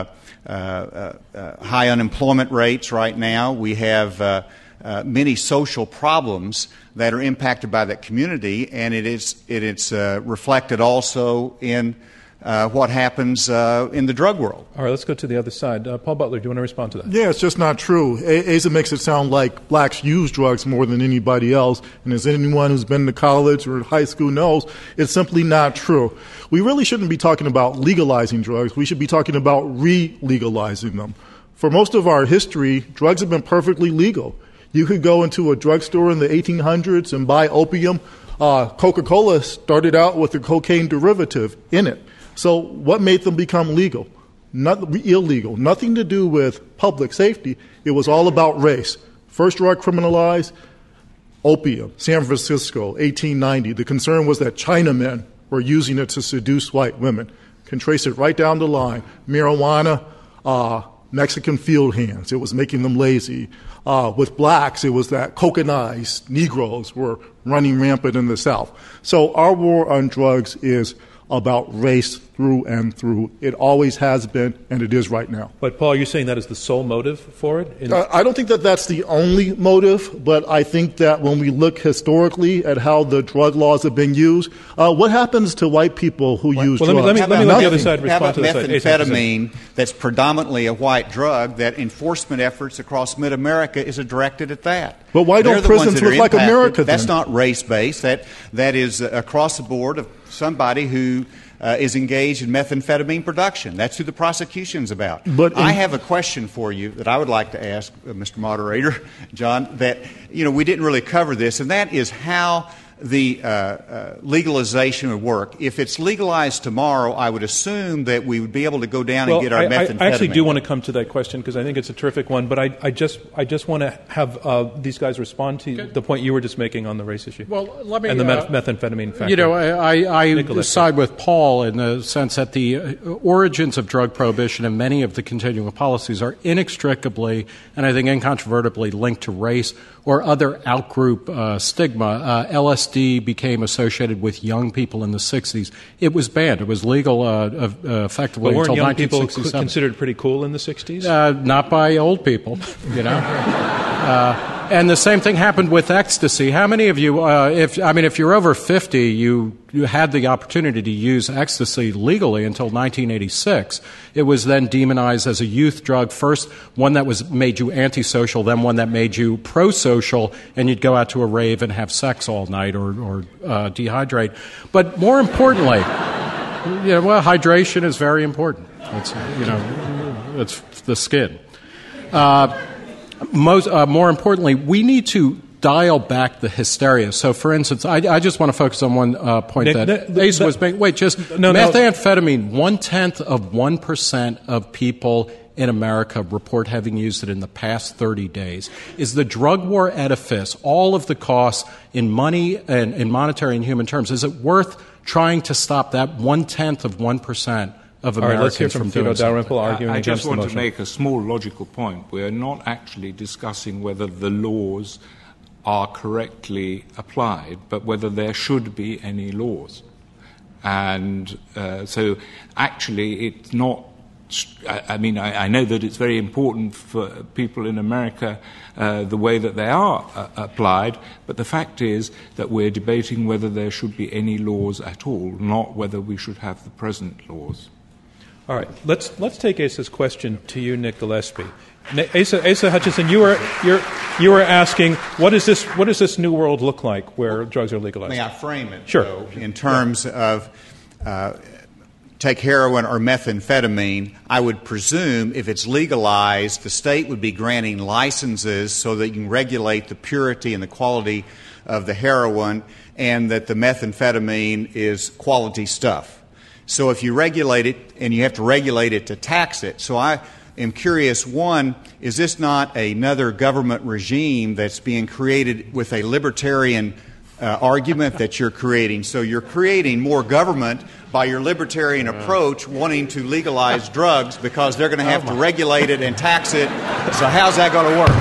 high unemployment rates right now. We have many social problems that are impacted by that community, and it's reflected also in what happens in the drug world. All right, let's go to the other side. Paul Butler, do you want to respond to that? Yeah, it's just not true. Asa makes it sound like blacks use drugs more than anybody else, and as anyone who's been to college or high school knows, it's simply not true. We really shouldn't be talking about legalizing drugs. We should be talking about re-legalizing them. For most of our history, drugs have been perfectly legal. You could go into a drugstore in the 1800s and buy opium. Coca-Cola started out with a cocaine derivative in it. So what made them become legal? Illegal. Nothing to do with public safety. It was all about race. First drug criminalized, opium, San Francisco, 1890. The concern was that Chinamen were using it to seduce white women. Can trace it right down the line. Marijuana, Mexican field hands. It was making them lazy. With blacks, it was that cocainized Negroes were running rampant in the South. So our war on drugs is about race through and through. It always has been, and it is right now. But, Paul, you're saying that is the sole motive for it? I don't think that that's the only motive, but I think that when we look historically at how the drug laws have been used, what happens to white people who use drugs? Let me let the other side respond to that. Methamphetamine, that's predominantly a white drug, that enforcement efforts across mid-America is directed at that. But why don't prisons look like America then? That's not race-based. That is across the board of somebody who is engaged in methamphetamine production. That's who the prosecution's about. I have a question for you that I would like to ask, Mr. Moderator, John, that, we didn't really cover this, and that is how the legalization would work. If it's legalized tomorrow, I would assume that we would be able to go down and get our methamphetamine. I actually do want to come to that question because I think it's a terrific one, but I just want to have these guys respond to the point you were just making on the race issue. Well, let me, and the methamphetamine factor. I side with Paul in the sense that the origins of drug prohibition and many of the continuing policies are inextricably and I think incontrovertibly linked to race or other outgroup stigma. LSD became associated with young people in the 60s. It was banned. It was legal effectively until 1967. But weren't young people considered pretty cool in the 60s? Not by old people, And the same thing happened with ecstasy. How many of you, if you're over 50, you had the opportunity to use ecstasy legally until 1986. It was then demonized as a youth drug. First, one that made you antisocial, then one that made you pro-social, and you'd go out to a rave and have sex all night or dehydrate. But more importantly, hydration is very important. It's the skin. More importantly, we need to dial back the hysteria. So, for instance, I just want to focus on one point that Asa was making. Methamphetamine, 0.1% of people in America report having used it in the past 30 days. Is the drug war edifice, all of the costs in money and in monetary and human terms, is it worth trying to stop that 0.1% of Americans all right, let's hear from Theodore Dalrymple arguing against the motion. I just want to make a small logical point. We are not actually discussing whether the laws are correctly applied, but whether there should be any laws. And so actually it's not I know that it's very important for people in America the way that they are applied, but the fact is that we're debating whether there should be any laws at all, not whether we should have the present laws. All right, let's take Asa's question to you, Nick Gillespie. Asa Hutchinson, you were asking what does this new world look like where drugs are legalized? May I frame it? Sure. Though, in terms of take heroin or methamphetamine, I would presume if it's legalized, the state would be granting licenses so that you can regulate the purity and the quality of the heroin, and that the methamphetamine is quality stuff. So if you regulate it, and you have to regulate it to tax it, so I am curious, one, is this not another government regime that's being created with a libertarian argument that you're creating? So you're creating more government by your libertarian approach, wanting to legalize drugs because they're going to have to regulate it and tax it. So how's that going to work?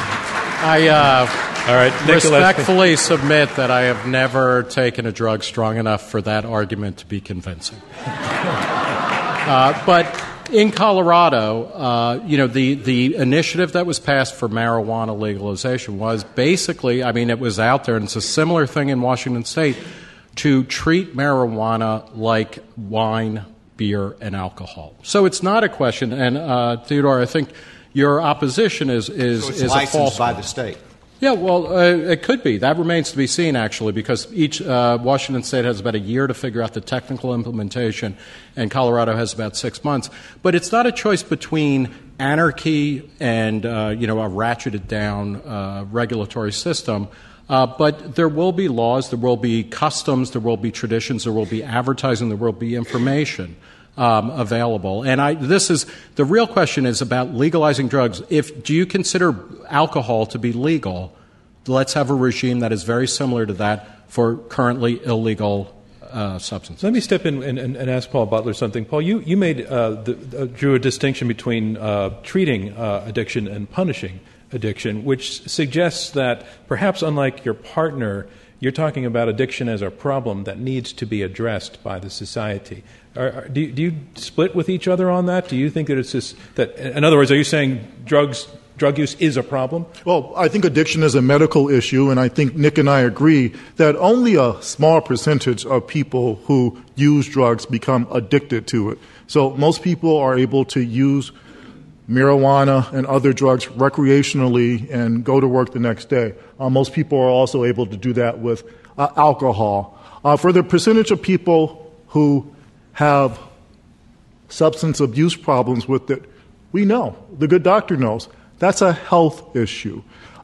All right, respectfully submit that I have never taken a drug strong enough for that argument to be convincing. But In Colorado, the initiative that was passed for marijuana legalization was basically, it was out there, and it's a similar thing in Washington State, to treat marijuana like wine, beer, and alcohol. So it's not a question, and Theodore, I think your opposition is so it's a licensed false by one. the state. Yeah, well, it could be. That remains to be seen, actually, because each Washington State has about a year to figure out the technical implementation, and Colorado has about 6 months. But it's not a choice between anarchy and, a ratcheted down regulatory system. But there will be laws, there will be customs, there will be traditions, there will be advertising, there will be information available. And the real question is about legalizing drugs. Do you consider alcohol to be legal? Let's have a regime that is very similar to that for currently illegal substances. Let me step in and ask Paul Butler something. Paul, you drew a distinction between treating addiction and punishing addiction, which suggests that perhaps unlike your partner, you're talking about addiction as a problem that needs to be addressed by the society. Do you split with each other on that? Do you think that it's just that, in other words, are you saying drug use is a problem? Well, I think addiction is a medical issue, and I think Nick and I agree that only a small percentage of people who use drugs become addicted to it. So most people are able to use marijuana and other drugs recreationally and go to work the next day. Most people are also able to do that with alcohol. For the percentage of people who have substance abuse problems with it, we know, the good doctor knows, that's a health issue.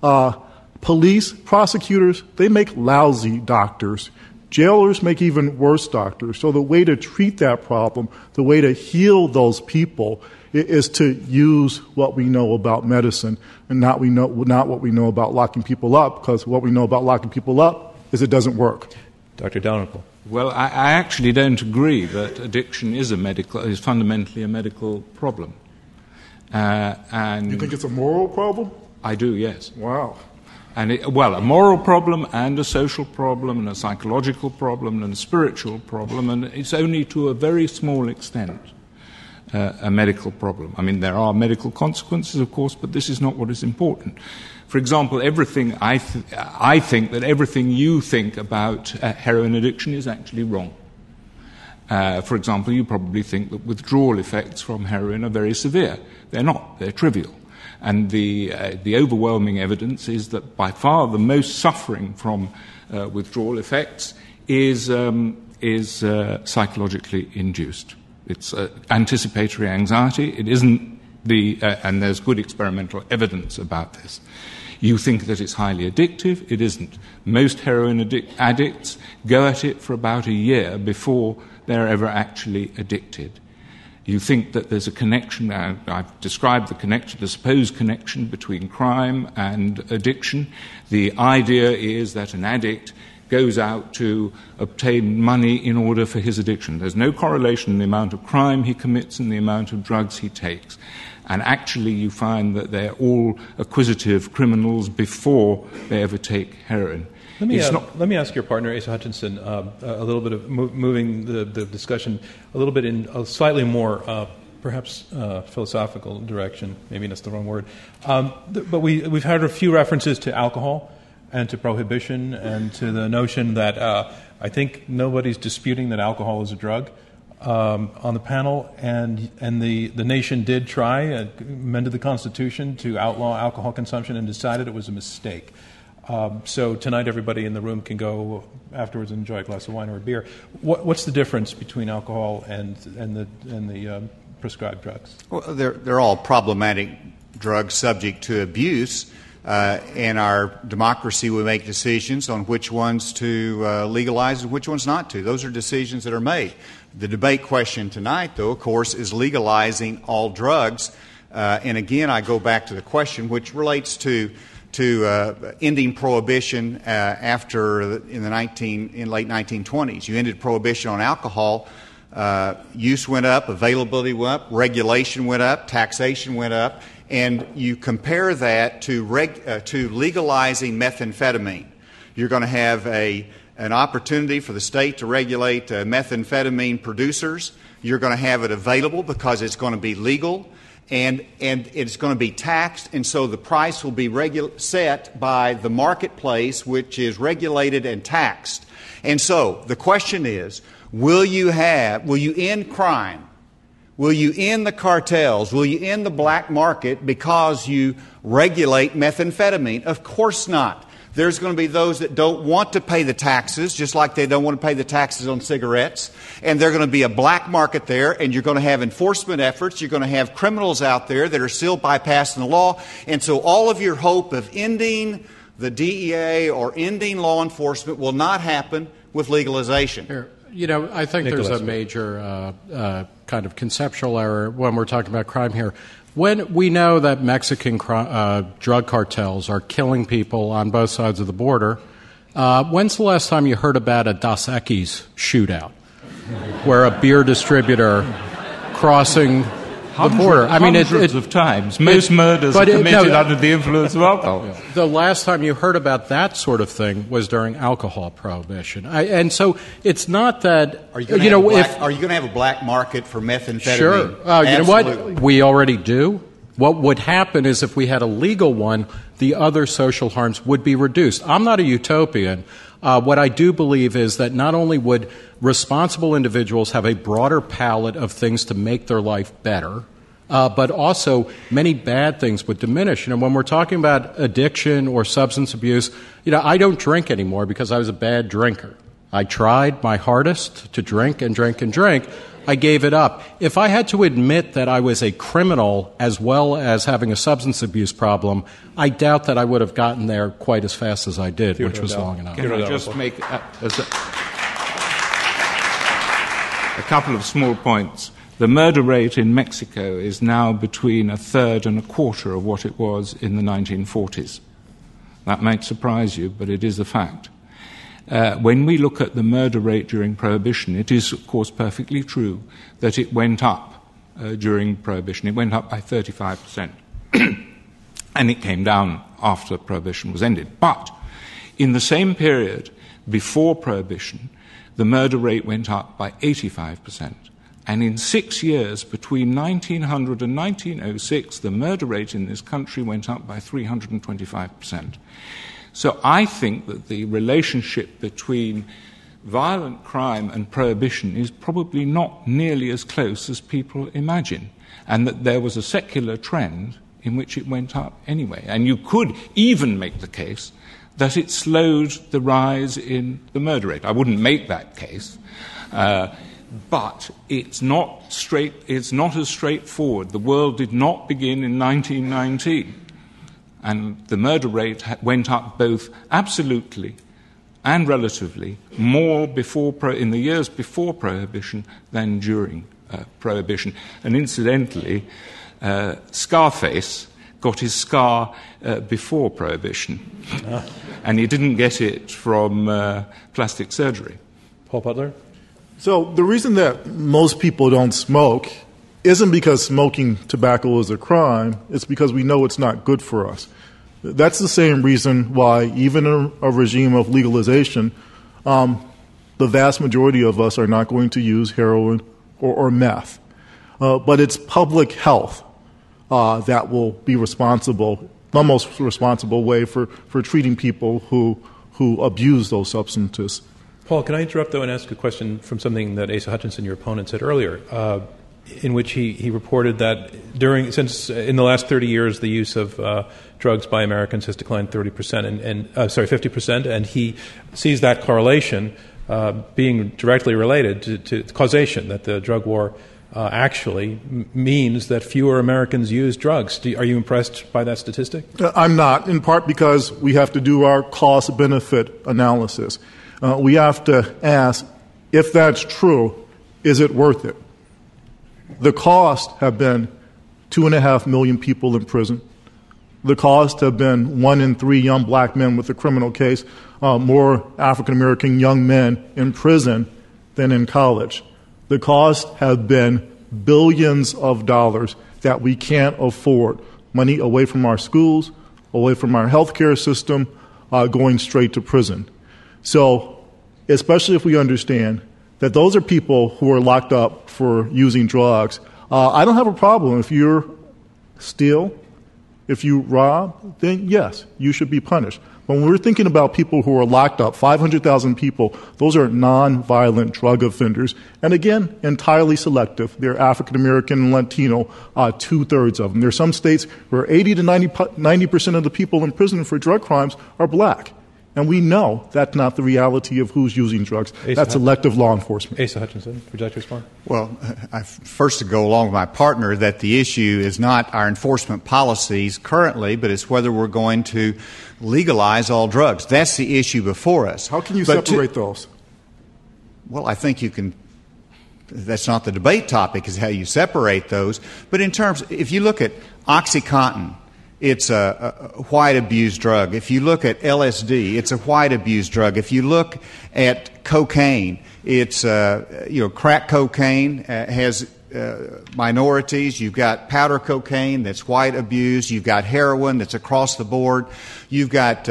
Police, prosecutors, they make lousy doctors. Jailers make even worse doctors. So the way to treat that problem, the way to heal those people, is to use what we know about medicine and not what we know about locking people up, because what we know about locking people up is it doesn't work. Dr. Dalrymple. Well, I actually don't agree that addiction is fundamentally a medical problem. And You think it's a moral problem? I do, yes. Wow. And a moral problem and a social problem and a psychological problem and a spiritual problem, and it's only to a very small extent a medical problem. I mean, there are medical consequences, of course, but this is not what is important. For example, I think that everything you think about heroin addiction is actually wrong. For example, you probably think that withdrawal effects from heroin are very severe. They're not. They're trivial. And the overwhelming evidence is that by far the most suffering from withdrawal effects is psychologically induced. It's anticipatory anxiety. It isn't and there's good experimental evidence about this. You think that it's highly addictive. It isn't. Most heroin addicts go at it for about a year before they're ever actually addicted. You think that there's a connection, I've described the supposed connection between crime and addiction. The idea is that an addict goes out to obtain money in order for his addiction. There's no correlation in the amount of crime he commits and the amount of drugs he takes. And actually you find that they're all acquisitive criminals before they ever take heroin. Let me ask your partner, Asa Hutchinson, a little bit of moving the discussion a little bit in a slightly more perhaps philosophical direction. Maybe that's the wrong word. But we've had a few references to alcohol and to prohibition and to the notion that I think nobody's disputing that alcohol is a drug on the panel, and the nation did try, amended the Constitution to outlaw alcohol consumption and decided it was a mistake. So tonight everybody in the room can go afterwards and enjoy a glass of wine or a beer. What's the difference between alcohol and the prescribed drugs? Well, they're all problematic drugs subject to abuse. In our democracy, we make decisions on which ones to legalize and which ones not to. Those are decisions that are made. The debate question tonight, though, of course, is legalizing all drugs. And again, I go back to the question which relates to ending prohibition in late 1920s. You ended prohibition on alcohol. Use went up, availability went up, regulation went up, taxation went up, and you compare that to legalizing methamphetamine. You're going to have a an opportunity for the state to regulate methamphetamine producers. You're going to have it available because it's going to be legal and it's going to be taxed, and so the price will be set by the marketplace, which is regulated and taxed. And so the question is, will you end crime? Will you end the cartels? Will you end the black market because you regulate methamphetamine? Of course not. There's going to be those that don't want to pay the taxes, just like they don't want to pay the taxes on cigarettes. And there's going to be a black market there, and you're going to have enforcement efforts. You're going to have criminals out there that are still bypassing the law. And so all of your hope of ending the DEA or ending law enforcement will not happen with legalization. Here, I think there's a major kind of conceptual error when we're talking about crime here. When we know that Mexican drug cartels are killing people on both sides of the border, when's the last time you heard about a Dos Equis shootout, where a beer distributor crossing the border? Hundreds of times. Most murders are committed under the influence of alcohol. The last time you heard about that sort of thing was during alcohol prohibition. And so it's not that... Are you going to have a black market for methamphetamine? Sure. You know what? We already do. What would happen is if we had a legal one, the other social harms would be reduced. I'm not a utopian. What I do believe is that not only would responsible individuals have a broader palette of things to make their life better, but also many bad things would diminish. When we're talking about addiction or substance abuse, I don't drink anymore because I was a bad drinker. I tried my hardest to drink and drink and drink. I gave it up. If I had to admit that I was a criminal as well as having a substance abuse problem, I doubt that I would have gotten there quite as fast as I did, which was long enough. Can I just make a couple of small points? The murder rate in Mexico is now between a third and a quarter of what it was in the 1940s. That might surprise you, but it is a fact. When we look at the murder rate during Prohibition, it is, of course, perfectly true that it went up during Prohibition. It went up by 35%. And it came down after Prohibition was ended. But in the same period before Prohibition, the murder rate went up by 85%. And in 6 years, between 1900 and 1906, the murder rate in this country went up by 325%. So I think that the relationship between violent crime and prohibition is probably not nearly as close as people imagine, and that there was a secular trend in which it went up anyway. And you could even make the case that it slowed the rise in the murder rate. I wouldn't make that case, but it's not as straightforward. The world did not begin in 1919. And the murder rate went up both absolutely and relatively more in the years before Prohibition than during Prohibition. And incidentally, Scarface got his scar before Prohibition. And he didn't get it from plastic surgery. Paul Butler? So the reason that most people don't smoke isn't because smoking tobacco is a crime. It's because we know it's not good for us. That's the same reason why, even in a regime of legalization, the vast majority of us are not going to use heroin or meth. But it's public health that will be responsible, the most responsible way for treating people who abuse those substances. Paul, can I interrupt, though, and ask a question from something that Asa Hutchinson, your opponent, said earlier, in which he reported that since in the last 30 years the use of drugs by Americans has declined 50%, and he sees that correlation being directly related to causation, that the drug war actually means that fewer Americans use drugs. Are you impressed by that statistic? I'm not, in part because we have to do our cost-benefit analysis. We have to ask, if that's true, is it worth it? The costs have been 2.5 million people in prison. The costs have been 1 in 3 young black men with a criminal case, more African-American young men in prison than in college. The costs have been billions of dollars that we can't afford. Money away from our schools, away from our healthcare system, going straight to prison. So especially if we understand that those are people who are locked up for using drugs. I don't have a problem if you steal, if you rob, then yes, you should be punished. But when we're thinking about people who are locked up, 500,000 people, those are nonviolent drug offenders. And again, entirely selective. They're African American and Latino, 2/3 of them. There are some states where 80 to 90% of the people in prison for drug crimes are black. And we know that's not the reality of who's using drugs. That's elective law enforcement. Asa Hutchinson, would you like to respond? Well, first to go along with my partner that the issue is not our enforcement policies currently, but it's whether we're going to legalize all drugs. That's the issue before us. How can you separate those? Well, I think you can. That's not the debate topic, is how you separate those. But in terms, if you look at OxyContin, it's a white abused drug. If you look at LSD, it's a white abused drug. If you look at cocaine, it's crack cocaine has minorities. You've got powder cocaine that's white abused. You've got heroin that's across the board. You've got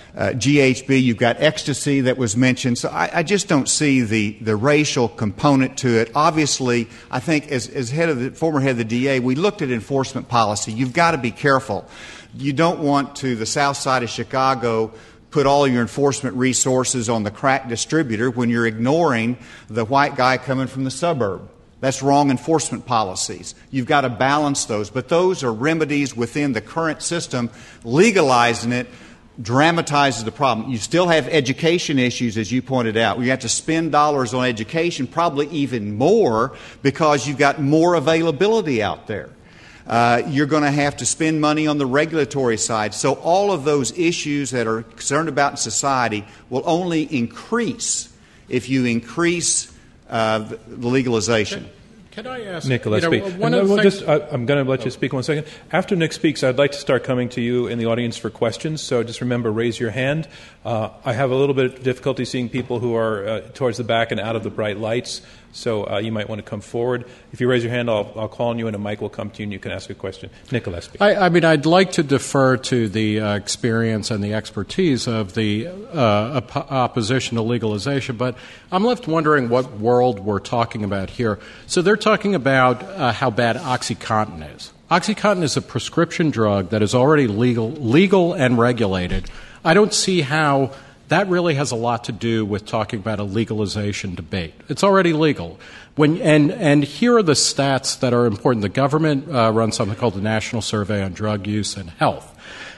GHB. You've got ecstasy that was mentioned. So I just don't see the racial component to it. Obviously, I think as former head of the DA, we looked at enforcement policy. You've got to be careful. You don't want to, the south side of Chicago, put all your enforcement resources on the crack distributor when you're ignoring the white guy coming from the suburb. That's wrong enforcement policies. You've got to balance those. But those are remedies within the current system. Legalizing it dramatizes the problem. You still have education issues, as you pointed out. We have to spend dollars on education, probably even more, because you've got more availability out there. You're going to have to spend money on the regulatory side. So all of those issues that are concerned about in society will only increase if you increase the legalization. Can I ask Nicholas? I'm going to let you speak 1 second. After Nick speaks, I'd like to start coming to you in the audience for questions. So just remember, raise your hand. I have a little bit of difficulty seeing people who are towards the back and out of the bright lights. So you might want to come forward. If you raise your hand, I'll call on you, and a mic will come to you, and you can ask a question. Nicholas, speak. I'd like to defer to the experience and the expertise of the opposition to legalization, but I'm left wondering what world we're talking about here. So they're talking about how bad OxyContin is. OxyContin is a prescription drug that is already legal and regulated. I don't see how that really has a lot to do with talking about a legalization debate. It's already legal. And here are the stats that are important. The government runs something called the National Survey on Drug Use and Health.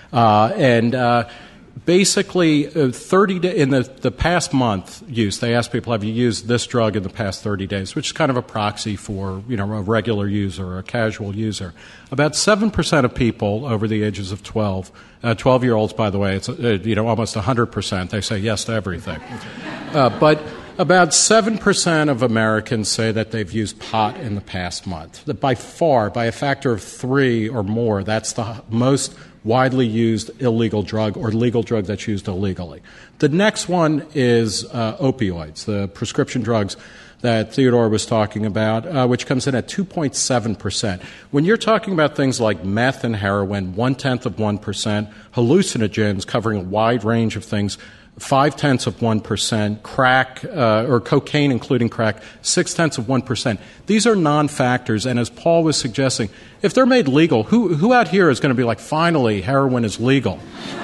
Basically, in the past month use, they ask people, have you used this drug in the past 30 days, which is kind of a proxy for, a regular user or a casual user. About 7% of people over the ages of 12-year-olds, by the way, it's, almost 100%. They say yes to everything. But about 7% of Americans say that they've used pot in the past month. By far, by a factor of 3 or more, that's the most widely used illegal drug or legal drug that's used illegally. The next one is opioids, the prescription drugs that Theodore was talking about, which comes in at 2.7%. When you're talking about things like meth and heroin, 0.1%, hallucinogens covering a wide range of things, 0.5%, crack or cocaine, including crack, 0.6%. These are non-factors, and as Paul was suggesting, if they're made legal, who out here is going to be like, finally, heroin is legal?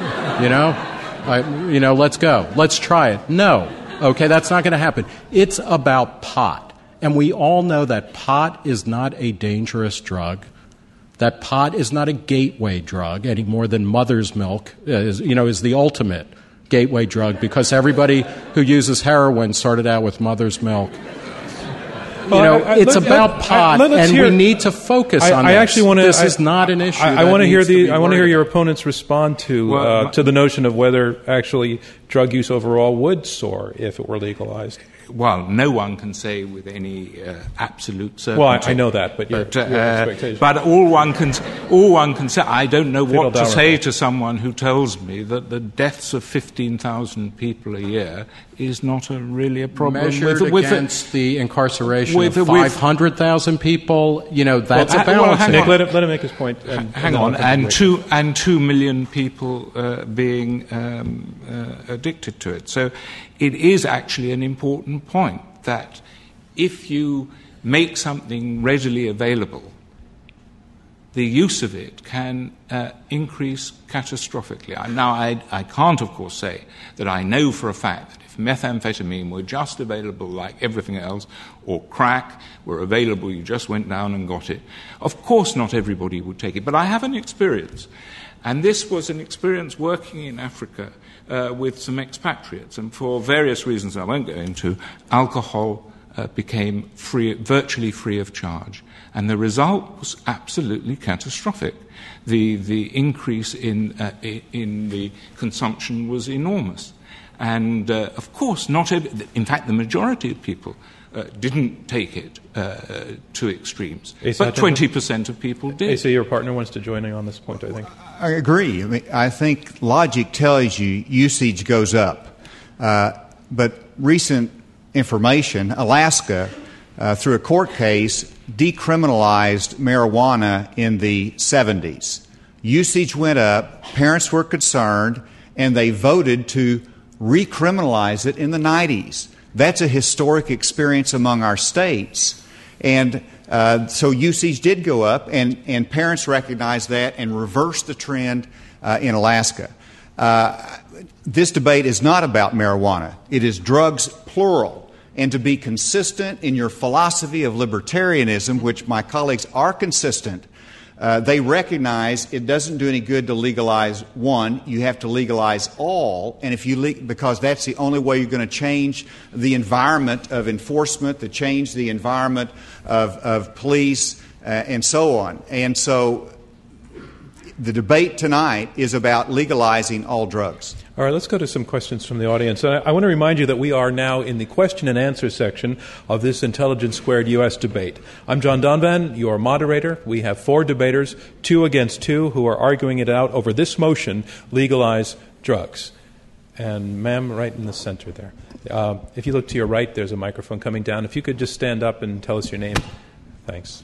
Let's go, let's try it. No, okay, that's not going to happen. It's about pot, and we all know that pot is not a dangerous drug. That pot is not a gateway drug any more than mother's milk is the ultimate gateway drug, because everybody who uses heroin started out with mother's milk. It's about pot, and we need to focus on this. This is not an issue. I want to hear your opponents respond to the notion of whether actually drug use overall would soar if it were legalized. Well, no one can say with any absolute certainty. Well, I know that, but but all one can say. I don't know what to say to someone who tells me that the deaths of 15,000 people a year is not really a problem. Measured against the incarceration of 500,000 people, that's a balance. Nick, let him make his point. Hang on, and 2 million people being addicted to it. So it is actually an important point that if you make something readily available, the use of it can increase catastrophically. Now, I can't, of course, say that I know for a fact that if methamphetamine were just available like everything else, or crack were available, you just went down and got it. Of course not everybody would take it, but I have an experience. And this was an experience working in Africa with some expatriates. And for various reasons I won't go into, alcohol became virtually free of charge. And the result was absolutely catastrophic. The increase in the consumption was enormous. And, of course, in fact, the majority of people didn't take it to extremes. But 20% of people did. Asa, your partner wants to join in on this point, I think. I agree. I think logic tells you usage goes up. But recent information, Alaska, through a court case, decriminalized marijuana in the 70s. Usage went up, parents were concerned, and they voted to recriminalize it in the 90s. That's a historic experience among our states. And so usage did go up, and parents recognized that and reversed the trend in Alaska. This debate is not about marijuana. It is drugs, plural. And to be consistent in your philosophy of libertarianism, which my colleagues are consistent, they recognize it doesn't do any good to legalize one. You have to legalize all, and because that's the only way you're going to change the environment of enforcement, to change the environment of police, and so on. And so the debate tonight is about legalizing all drugs. All right, let's go to some questions from the audience. I want to remind you that we are now in the question and answer section of this Intelligence Squared U.S. debate. I'm John Donvan, your moderator. We have 4 debaters, 2 against 2, who are arguing it out over this motion, legalize drugs. And ma'am, right in the center there. If you look to your right, there's a microphone coming down. If you could just stand up and tell us your name. Thanks.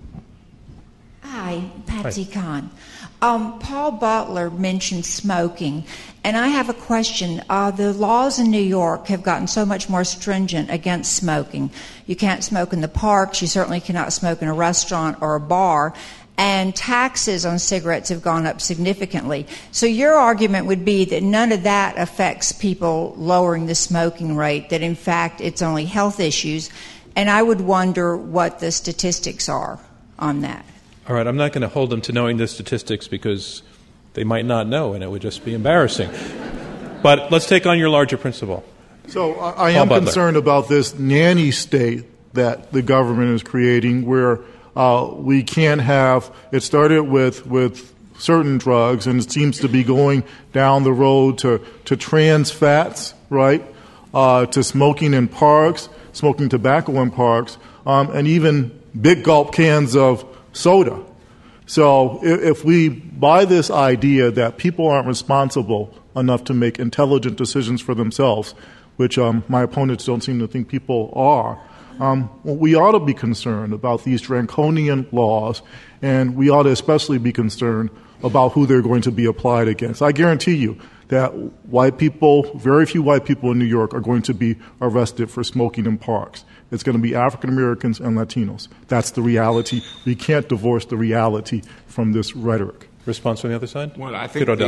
Hi, Patsy Kahn. Paul Butler mentioned smoking, and I have a question. The laws in New York have gotten so much more stringent against smoking. You can't smoke in the parks. You certainly cannot smoke in a restaurant or a bar. And taxes on cigarettes have gone up significantly. So your argument would be that none of that affects people lowering the smoking rate, that in fact it's only health issues. And I would wonder what the statistics are on that. All right, I'm not going to hold them to knowing the statistics because they might not know, and it would just be embarrassing. But let's take on your larger principle. So I am concerned about this nanny state that the government is creating where we can't have – it started with certain drugs, and it seems to be going down the road to trans fats, right, to smoking in parks, smoking tobacco in parks, and even big gulp cans of soda. So if we buy this idea that people aren't responsible enough to make intelligent decisions for themselves, which my opponents don't seem to think people are, we ought to be concerned about these draconian laws, and we ought to especially be concerned about who they're going to be applied against. I guarantee you that white people, very few white people in New York, are going to be arrested for smoking in parks. It's going to be African Americans and Latinos. That's the reality. We can't divorce the reality from this rhetoric. Response from the other side? Well, I think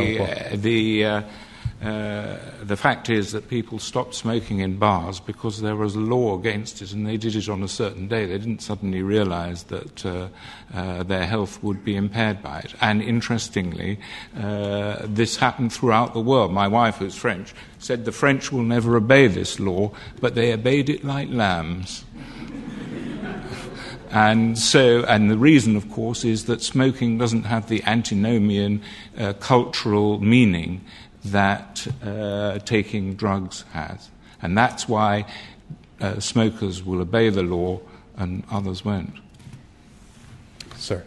the fact is that people stopped smoking in bars because there was a law against it, and they did it on a certain day. They didn't suddenly realize that their health would be impaired by it. And interestingly, this happened throughout the world. My wife, who's French, said the French will never obey this law, but they obeyed it like lambs. And the reason, of course, is that smoking doesn't have the antinomian cultural meaning that taking drugs has. And that's why smokers will obey the law and others won't. Sir.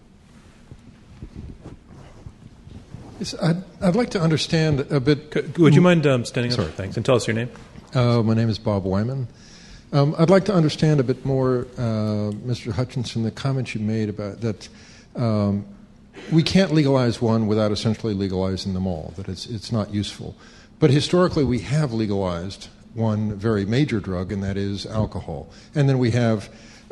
Yes, I'd like to understand a bit. Would you mind standing up? Sorry. Thanks. And tell us your name. My name is Bob Wyman. I'd like to understand a bit more, Mr. Hutchinson, the comments you made about that we can't legalize one without essentially legalizing them all, that it's not useful. But historically, we have legalized one very major drug, and that is alcohol. And then we have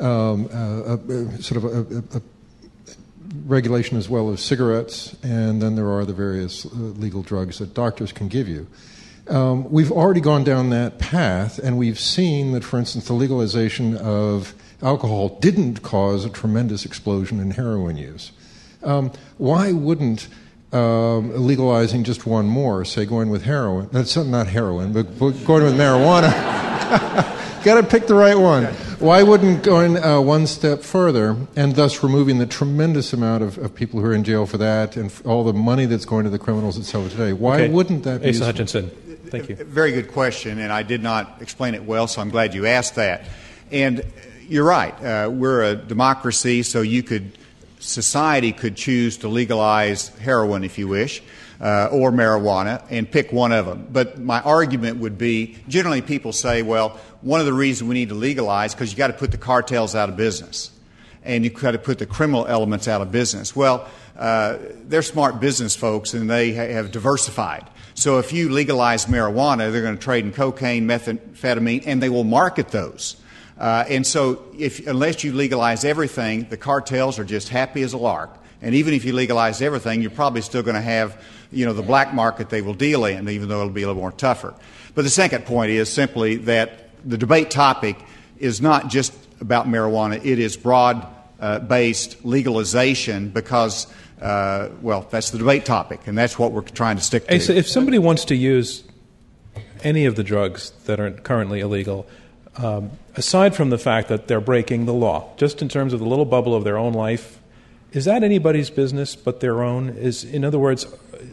sort of a regulation as well as cigarettes, and then there are the various legal drugs that doctors can give you. We've already gone down that path, and we've seen that, for instance, the legalization of alcohol didn't cause a tremendous explosion in heroin use. Why wouldn't legalizing just one more, say going with heroin, that's not heroin, but going with marijuana, got to pick the right one. Why wouldn't going one step further and thus removing the tremendous amount of people who are in jail for that and all the money that's going to the criminals that sell it today? Why wouldn't that be Asa Hutchinson, thank you. Very good question, and I did not explain it well, so I'm glad you asked that. And you're right. We're a democracy, so society could choose to legalize heroin, if you wish, or marijuana, and pick one of them. But my argument would be, generally people say, well, one of the reasons we need to legalize because you got to put the cartels out of business, and you got to put the criminal elements out of business. Well, they're smart business folks, and they have diversified. So if you legalize marijuana, they're going to trade in cocaine, methamphetamine, and they will market those. And so unless you legalize everything, the cartels are just happy as a lark. And even if you legalize everything, you're probably still going to have, the black market they will deal in, even though it'll be a little more tougher. But the second point is simply that the debate topic is not just about marijuana. It is broad-based legalization because, that's the debate topic, and that's what we're trying to stick to. Asa, if somebody wants to use any of the drugs that are currently illegal, aside from the fact that they're breaking the law, just in terms of the little bubble of their own life, is that anybody's business but their own? In other words,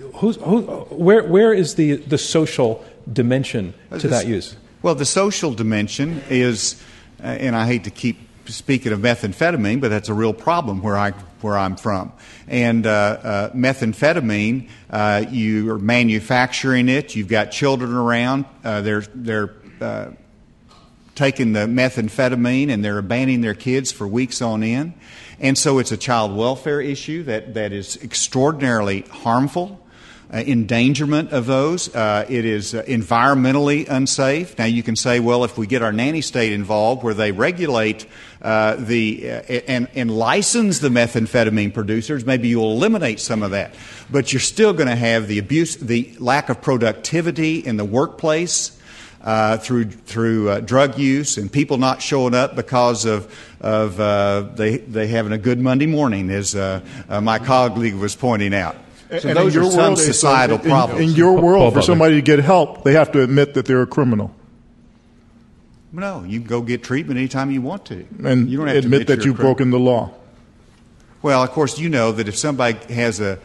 where is the social dimension to that use? Well, the social dimension is, and I hate to keep speaking of methamphetamine, but that's a real problem where I'm from. And methamphetamine, you are manufacturing it. You've got children around. They're taking the methamphetamine and they're abandoning their kids for weeks on end. And so it's a child welfare issue that is extraordinarily harmful. Endangerment of those. It is environmentally unsafe. Now you can say, well, if we get our nanny state involved where they regulate and license the methamphetamine producers, maybe you'll eliminate some of that. But you're still going to have the abuse, the lack of productivity in the workplace, through drug use and people not showing up because of they having a good Monday morning, as my colleague was pointing out. So those are some societal problems. In your world, for somebody to get help, they have to admit that they're a criminal. No, you can go get treatment anytime you want to. And you don't have admit to that you've broken the law. Well, of course, you know that if somebody has a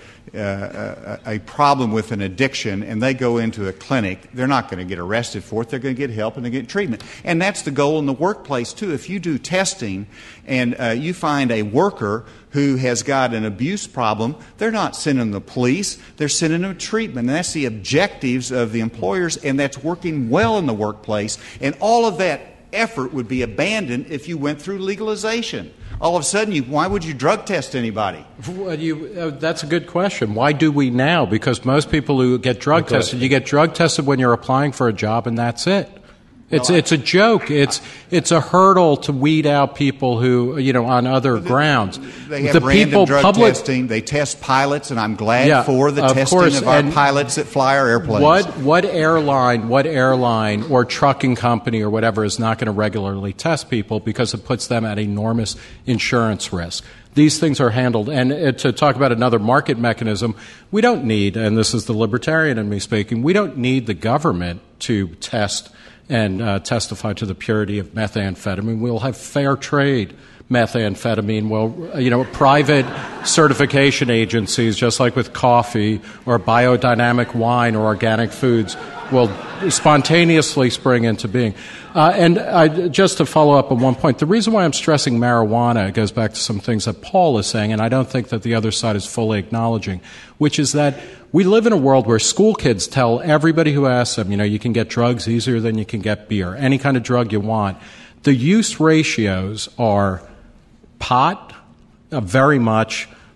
problem with an addiction and they go into a clinic, they're not going to get arrested for it. They're going to get help and they get treatment. And that's the goal in the workplace, too. If you do testing and you find a worker who has got an abuse problem, they're not sending the police. They're sending them treatment. And that's the objectives of the employers, and that's working well in the workplace. And all of that effort would be abandoned if you went through legalization. All of a sudden, why would you drug test anybody? That's a good question. Why do we now? Because most people who get drug tested, you get drug tested when you're applying for a job, and that's it. It's a joke. It's a hurdle to weed out people who, on other grounds. They have random drug testing. They test pilots, and I'm glad for the testing of our pilots that fly our airplanes. What airline or trucking company or whatever is not going to regularly test people because it puts them at enormous insurance risk? These things are handled. And to talk about another market mechanism, we don't need, and this is the libertarian in me speaking, we don't need the government to test and testify to the purity of methamphetamine. We'll have fair trade methamphetamine. Well, private certification agencies, just like with coffee or biodynamic wine or organic foods, will spontaneously spring into being. Just to follow up on one point, the reason why I'm stressing marijuana goes back to some things that Paul is saying, and I don't think that the other side is fully acknowledging, which is that we live in a world where school kids tell everybody who asks them, you can get drugs easier than you can get beer, any kind of drug you want. The use ratios are pot, very much,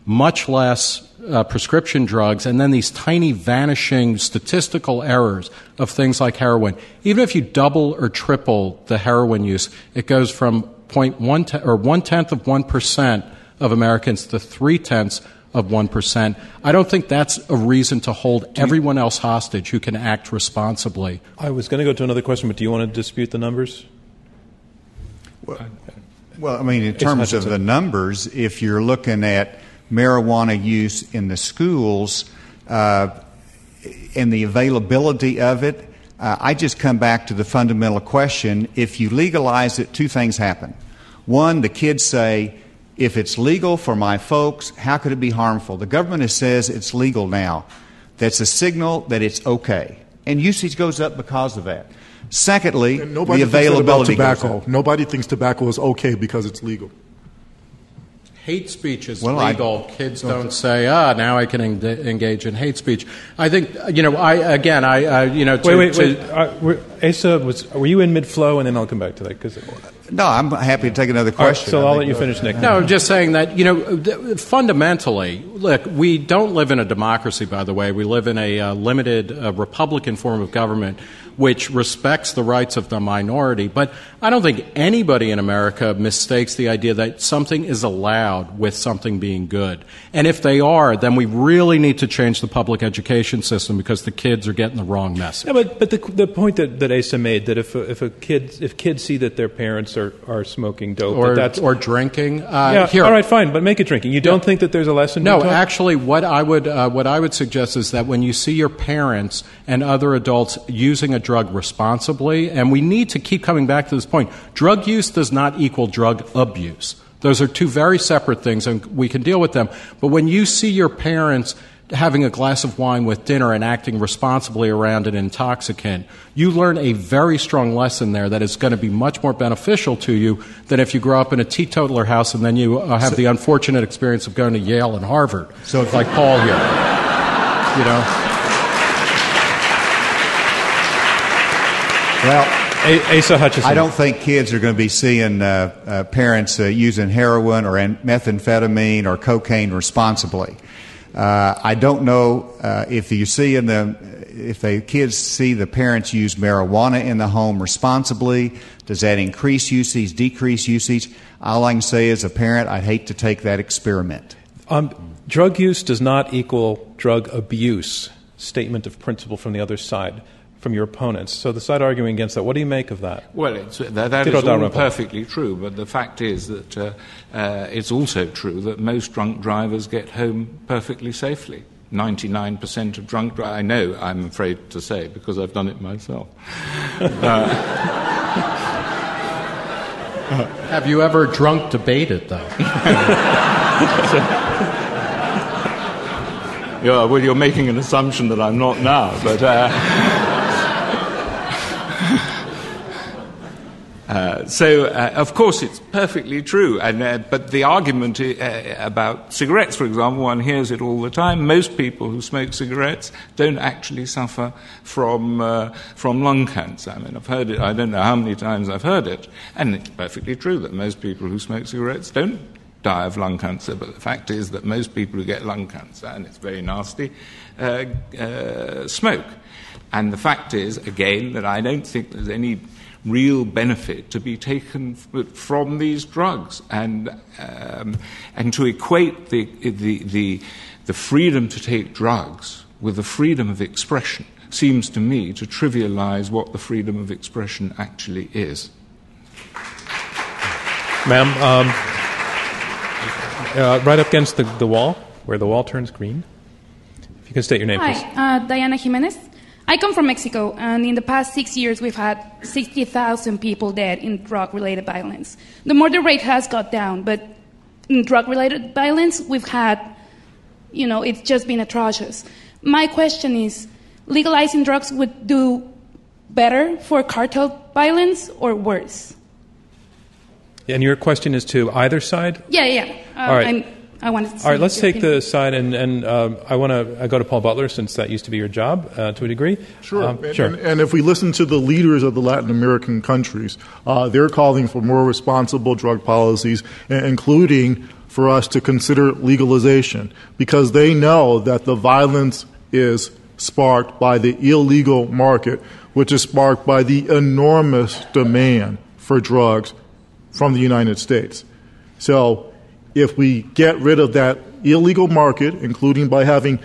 much less prescription drugs, and then these tiny vanishing statistical errors of things like heroin. Even if you double or triple the heroin use, it goes from 1/10 of 1% of Americans to 0.3% of 1%. I don't think that's a reason to hold everyone else hostage who can act responsibly. I was going to go to another question, but do you want to dispute the numbers? Well, I mean, in terms of the numbers, if you're looking at marijuana use in the schools and the availability of it, I just come back to the fundamental question. If you legalize it, two things happen. One, the kids say, if it's legal for my folks, how could it be harmful? The government says it's legal now. That's a signal that it's okay. And usage goes up because of that. Secondly, the availability goes up. Nobody thinks tobacco is okay because it's legal. Hate speech is legal. Kids don't say, now I can engage in hate speech. I think, Wait. Asa, were you in mid-flow? And then I'll come back to that. No, I'm happy to take another question. So I'll let you finish, Nick. No, I'm just saying that, fundamentally, look, we don't live in a democracy, by the way. We live in a limited Republican form of government which respects the rights of the minority. But I don't think anybody in America mistakes the idea that something is allowed with something being good. And if they are, then we really need to change the public education system because the kids are getting the wrong message. Yeah, but the point that Asa made, that if kids see that their parents are smoking dope, or drinking, all right, fine, but make it drinking. You don't think that there's a lesson? No, actually, what I would suggest is that when you see your parents and other adults using a drug responsibly, and we need to keep coming back to this point, drug use does not equal drug abuse. Those are two very separate things, and we can deal with them. But when you see your parents having a glass of wine with dinner and acting responsibly around an intoxicant, you learn a very strong lesson there that is going to be much more beneficial to you than if you grow up in a teetotaler house and then you have the unfortunate experience of going to Yale and Harvard. So it's like Paul here, Well, Asa Hutchinson. I don't think kids are going to be seeing parents using heroin or methamphetamine or cocaine responsibly. I don't know if the kids see the parents use marijuana in the home responsibly. Does that increase usage, decrease usage? All I can say as a parent, I'd hate to take that experiment. Drug use does not equal drug abuse. Statement of principle from the other side, from your opponents. So the side arguing against that, what do you make of that? Well, that is all perfectly true, but the fact is that it's also true that most drunk drivers get home perfectly safely. 99% of drunk drivers, I know, I'm afraid to say, because I've done it myself. Have you ever drunk debated, though? Yeah, well, you're making an assumption that I'm not now, but... of course, it's perfectly true. But the argument about cigarettes, for example, one hears it all the time. Most people who smoke cigarettes don't actually suffer from lung cancer. I mean, I've heard it. I don't know how many times I've heard it, and it's perfectly true that most people who smoke cigarettes don't die of lung cancer. But the fact is that most people who get lung cancer, and it's very nasty, smoke. And the fact is, again, that I don't think there's any real benefit to be taken from these drugs, and to equate the freedom to take drugs with the freedom of expression seems to me to trivialize what the freedom of expression actually is. Ma'am, right up against the wall, where the wall turns green. If you can state your name, please. Hi, Diana Jimenez. I come from Mexico, and in the past 6 years, we've had 60,000 people dead in drug-related violence. The murder rate has got down, but in drug-related violence, we've had, it's just been atrocious. My question is, legalizing drugs would do better for cartel violence or worse? And your question is to either side? Yeah. All right. I wanted to see all right, let's take opinion. the side, and I want to go to Paul Butler, since that used to be your job to a degree. Sure. Sure. And if we listen to the leaders of the Latin American countries, they're calling for more responsible drug policies, including for us to consider legalization because they know that the violence is sparked by the illegal market, which is sparked by the enormous demand for drugs from the United States. So if we get rid of that illegal market, including by having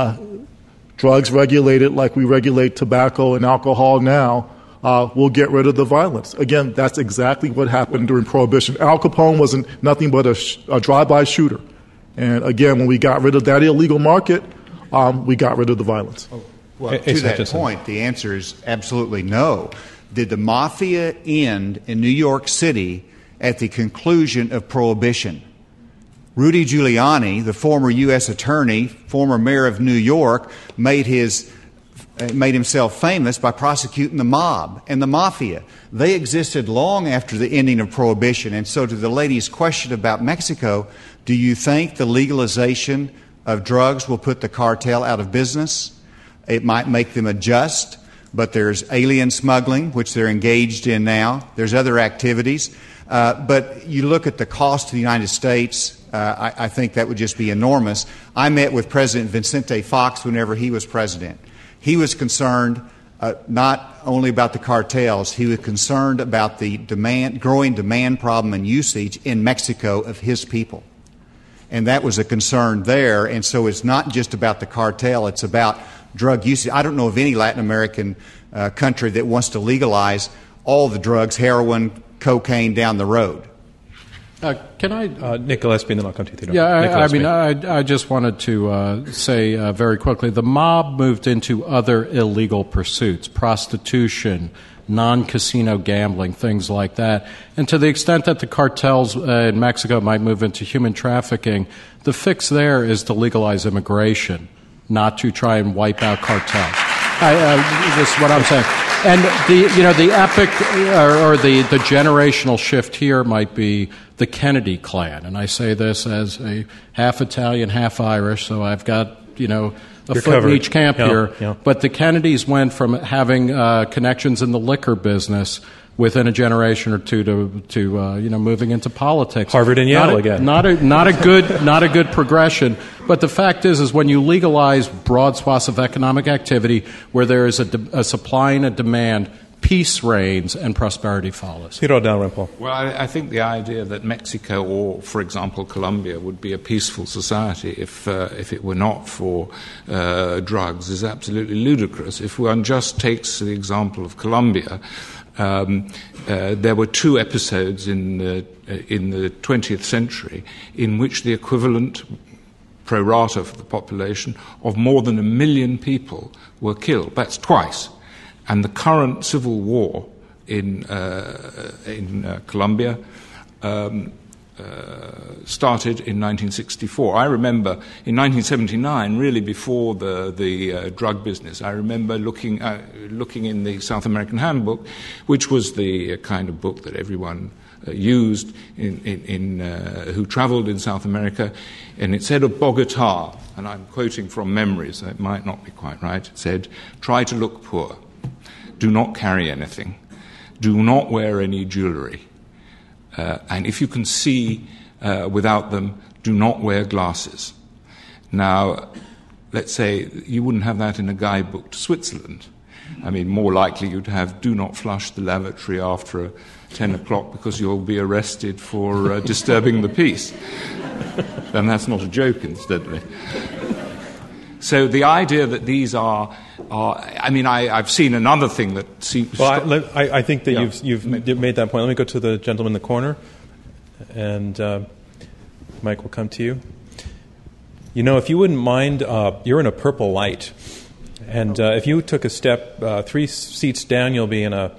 drugs regulated like we regulate tobacco and alcohol now, we'll get rid of the violence. Again, that's exactly what happened during Prohibition. Al Capone wasn't nothing but a drive-by shooter. And again, when we got rid of that illegal market, we got rid of the violence. Well, to that point, the answer is absolutely no. Did the mafia end in New York City at the conclusion of Prohibition? Rudy Giuliani, the former U.S. attorney, former mayor of New York, made himself famous by prosecuting the mob and the mafia. They existed long after the ending of Prohibition. And so to the lady's question about Mexico, do you think the legalization of drugs will put the cartel out of business? It might make them adjust, but there's alien smuggling, which they're engaged in now. There's other activities. But you look at the cost to the United States, I think that would just be enormous. I met with President Vicente Fox whenever he was president. He was concerned not only about the cartels, he was concerned about the growing demand problem and usage in Mexico of his people. And that was a concern there. And so it's not just about the cartel, it's about drug usage. I don't know of any Latin American country that wants to legalize all the drugs, heroin, cocaine down the road. Can I? Nick Gillespie, and then I'll come to you, Theodore. Yeah, I just wanted to say very quickly, the mob moved into other illegal pursuits, prostitution, non-casino gambling, things like that. And to the extent that the cartels in Mexico might move into human trafficking, the fix there is to legalize immigration, not to try and wipe out cartels. This is what I'm saying. And the epic or the generational shift here might be the Kennedy clan. And I say this as a half Italian, half Irish, so I've got, a foot covered. in each camp here. Yeah. But the Kennedys went from having connections in the liquor business within a generation or two to moving into politics. Harvard and Yale again. Not a good progression. But the fact is when you legalize broad swaths of economic activity where there is a supply and a demand, peace reigns and prosperity follows. Theodore Dalrymple. Well, I think the idea that Mexico or, for example, Colombia would be a peaceful society if it were not for drugs is absolutely ludicrous. If one just takes the example of Colombia, there were two episodes in the 20th century in which the equivalent pro rata for the population of more than 1 million people were killed. That's twice. And the current civil war in Colombia started in 1964. I remember in 1979, really before the drug business, I remember looking in the South American Handbook, which was the kind of book that everyone used who traveled in South America, and it said of Bogota, and I'm quoting from memory, so it might not be quite right, it said, "Try to look poor. Do not carry anything. Do not wear any jewelry. And if you can see without them, do not wear glasses." Now, let's say you wouldn't have that in a guidebook to Switzerland. I mean, more likely you'd have "do not flush the lavatory after 10 o'clock because you'll be arrested for disturbing the peace." And that's not a joke, incidentally. So the idea that these are I've seen another thing that seems... Well, I think that you've made that point. Let me go to the gentleman in the corner, and Mike will come to you. If you wouldn't mind, you're in a purple light, and if you took a step 3 seats down, you'll be in a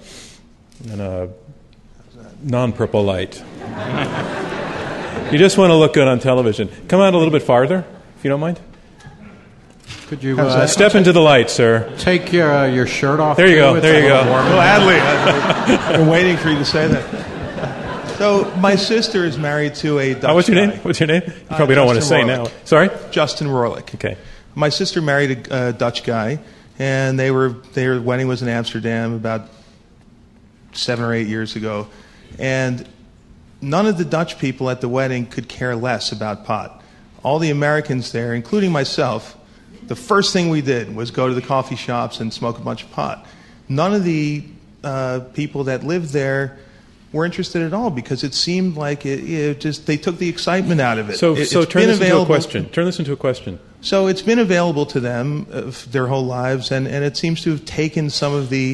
non-purple light. You just want to look good on television. Come out a little bit farther, if you don't mind. Could you step into the light, sir? Take your shirt off. There you go. There you go. Gladly. I've been waiting for you to say that. So my sister is married to a Dutch guy. What's your name? What's your name? You probably don't want to say now. Sorry? Justin Rohrlich. Okay. My sister married a Dutch guy, and their wedding was in Amsterdam about 7 or 8 years ago. And none of the Dutch people at the wedding could care less about pot. All the Americans there, including myself, the first thing we did was go to the coffee shops and smoke a bunch of pot. None of the people that lived there were interested at all because it seemed like it just they took the excitement out of it. So turn this into a question. Turn this into a question. So it's been available to them their whole lives, and it seems to have taken some of the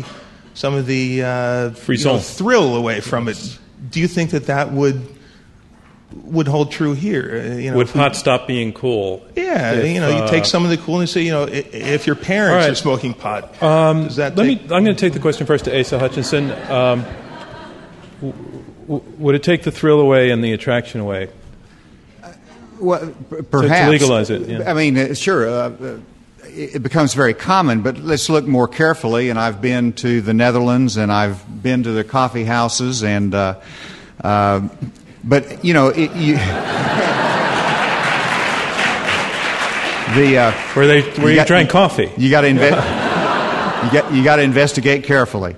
thrill away from it. Do you think that would hold true here? Would pot stop being cool? Yeah, you take some of the coolness. If your parents are smoking pot, does that? I'm going to take the question first to Asa Hutchinson. Would it take the thrill away and the attraction away? Well, perhaps to legalize it. Yeah. I mean, sure. It becomes very common, but let's look more carefully. And I've been to the Netherlands, and I've been to the coffee houses, and but where you drank coffee. You got to investigate carefully.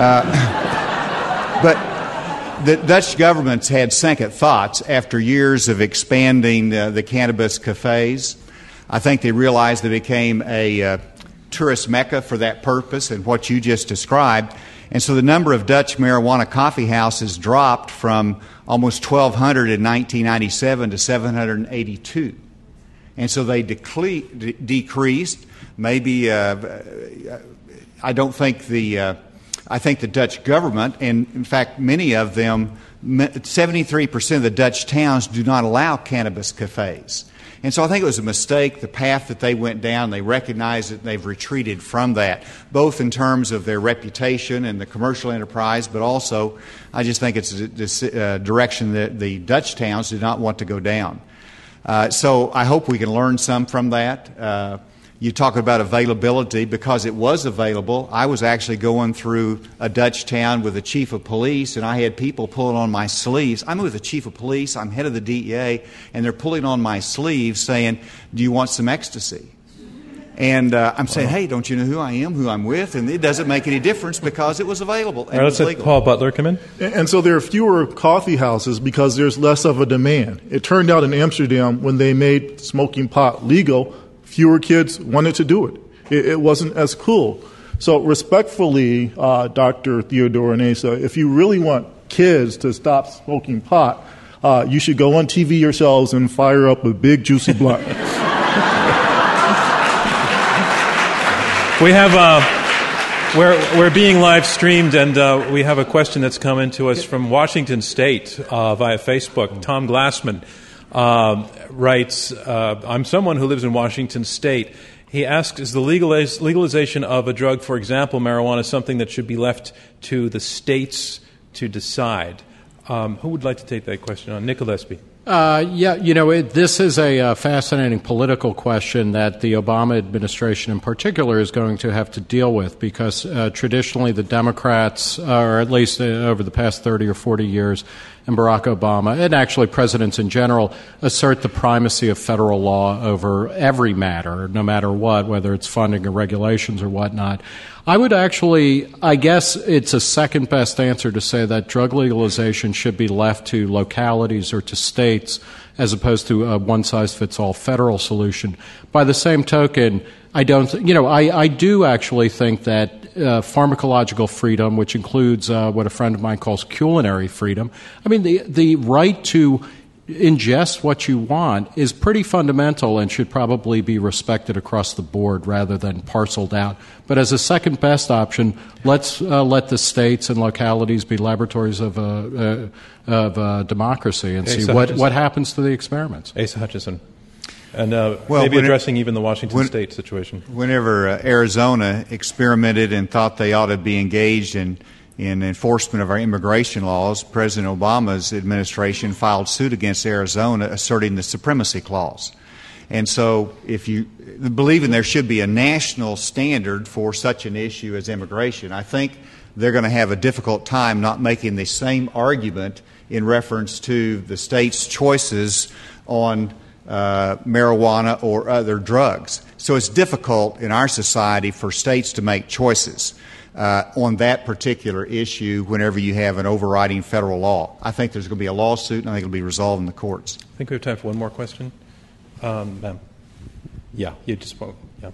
But the Dutch government's had second thoughts after years of expanding the cannabis cafes. I think they realized they became a tourist mecca for that purpose and what you just described. And so the number of Dutch marijuana coffee houses dropped from almost 1,200 in 1997 to 782. And so they decreased. Maybe I think the Dutch government, and in fact many of them, 73% of the Dutch towns do not allow cannabis cafes. And so I think it was a mistake, the path that they went down. They recognized it and they've retreated from that, both in terms of their reputation and the commercial enterprise, but also I just think it's a direction that the Dutch towns did not want to go down. So I hope we can learn some from that. You talk about availability. Because it was available, I was actually going through a Dutch town with the chief of police, and I had people pulling on my sleeves. I'm with the chief of police, I'm head of the DEA, and they're pulling on my sleeves saying, "Do you want some ecstasy?" And I'm saying, "Hey, don't you know who I am, who I'm with?" And it doesn't make any difference because it was available. And all right, let's let Paul Butler come in. And so there are fewer coffee houses because there's less of a demand. It turned out in Amsterdam, when they made smoking pot legal, fewer kids wanted to do it. It wasn't as cool. So respectfully, Dr. Theodore and Asa, if you really want kids to stop smoking pot, you should go on TV yourselves and fire up a big juicy blunt. We have we're being live streamed, and we have a question that's come in to us from Washington State via Facebook. Tom Glassman writes, "I'm someone who lives in Washington State." He asks, is the legalization of a drug, for example, marijuana, something that should be left to the states to decide? Who would like to take that question on? Nick Gillespie. This is a fascinating political question that the Obama administration in particular is going to have to deal with because traditionally the Democrats, or at least over the past 30 or 40 years, and Barack Obama, and actually presidents in general, assert the primacy of federal law over every matter, no matter what, whether it's funding or regulations or whatnot. I guess it's a second best answer to say that drug legalization should be left to localities or to states as opposed to a one-size-fits-all federal solution. By the same token, I do actually think that pharmacological freedom, which includes what a friend of mine calls culinary freedom, the right to ingest what you want is pretty fundamental and should probably be respected across the board rather than parceled out. But as a second best option, let's let the states and localities be laboratories of democracy and see what happens to the experiments. Asa Hutchinson. And maybe addressing even the Washington State situation. Whenever Arizona experimented and thought they ought to be engaged in enforcement of our immigration laws, President Obama's administration filed suit against Arizona asserting the supremacy clause. And so if you believe there should be a national standard for such an issue as immigration, I think they're going to have a difficult time not making the same argument in reference to the state's choices on marijuana or other drugs. So it's difficult in our society for states to make choices. on that particular issue whenever you have an overriding federal law. I think there's going to be a lawsuit, and I think it'll be resolved in the courts. I think we have time for one more question. Ma'am. Yeah, you just spoke. Yeah.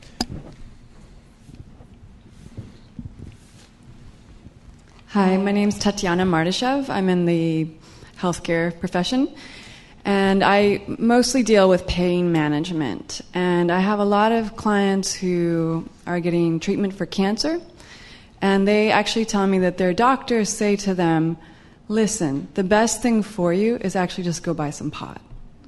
Hi, my name's Tatiana Mardashev. I'm in the healthcare profession, and I mostly deal with pain management. And I have a lot of clients who are getting treatment for cancer, and they actually tell me that their doctors say to them, listen, the best thing for you is actually just go buy some pot.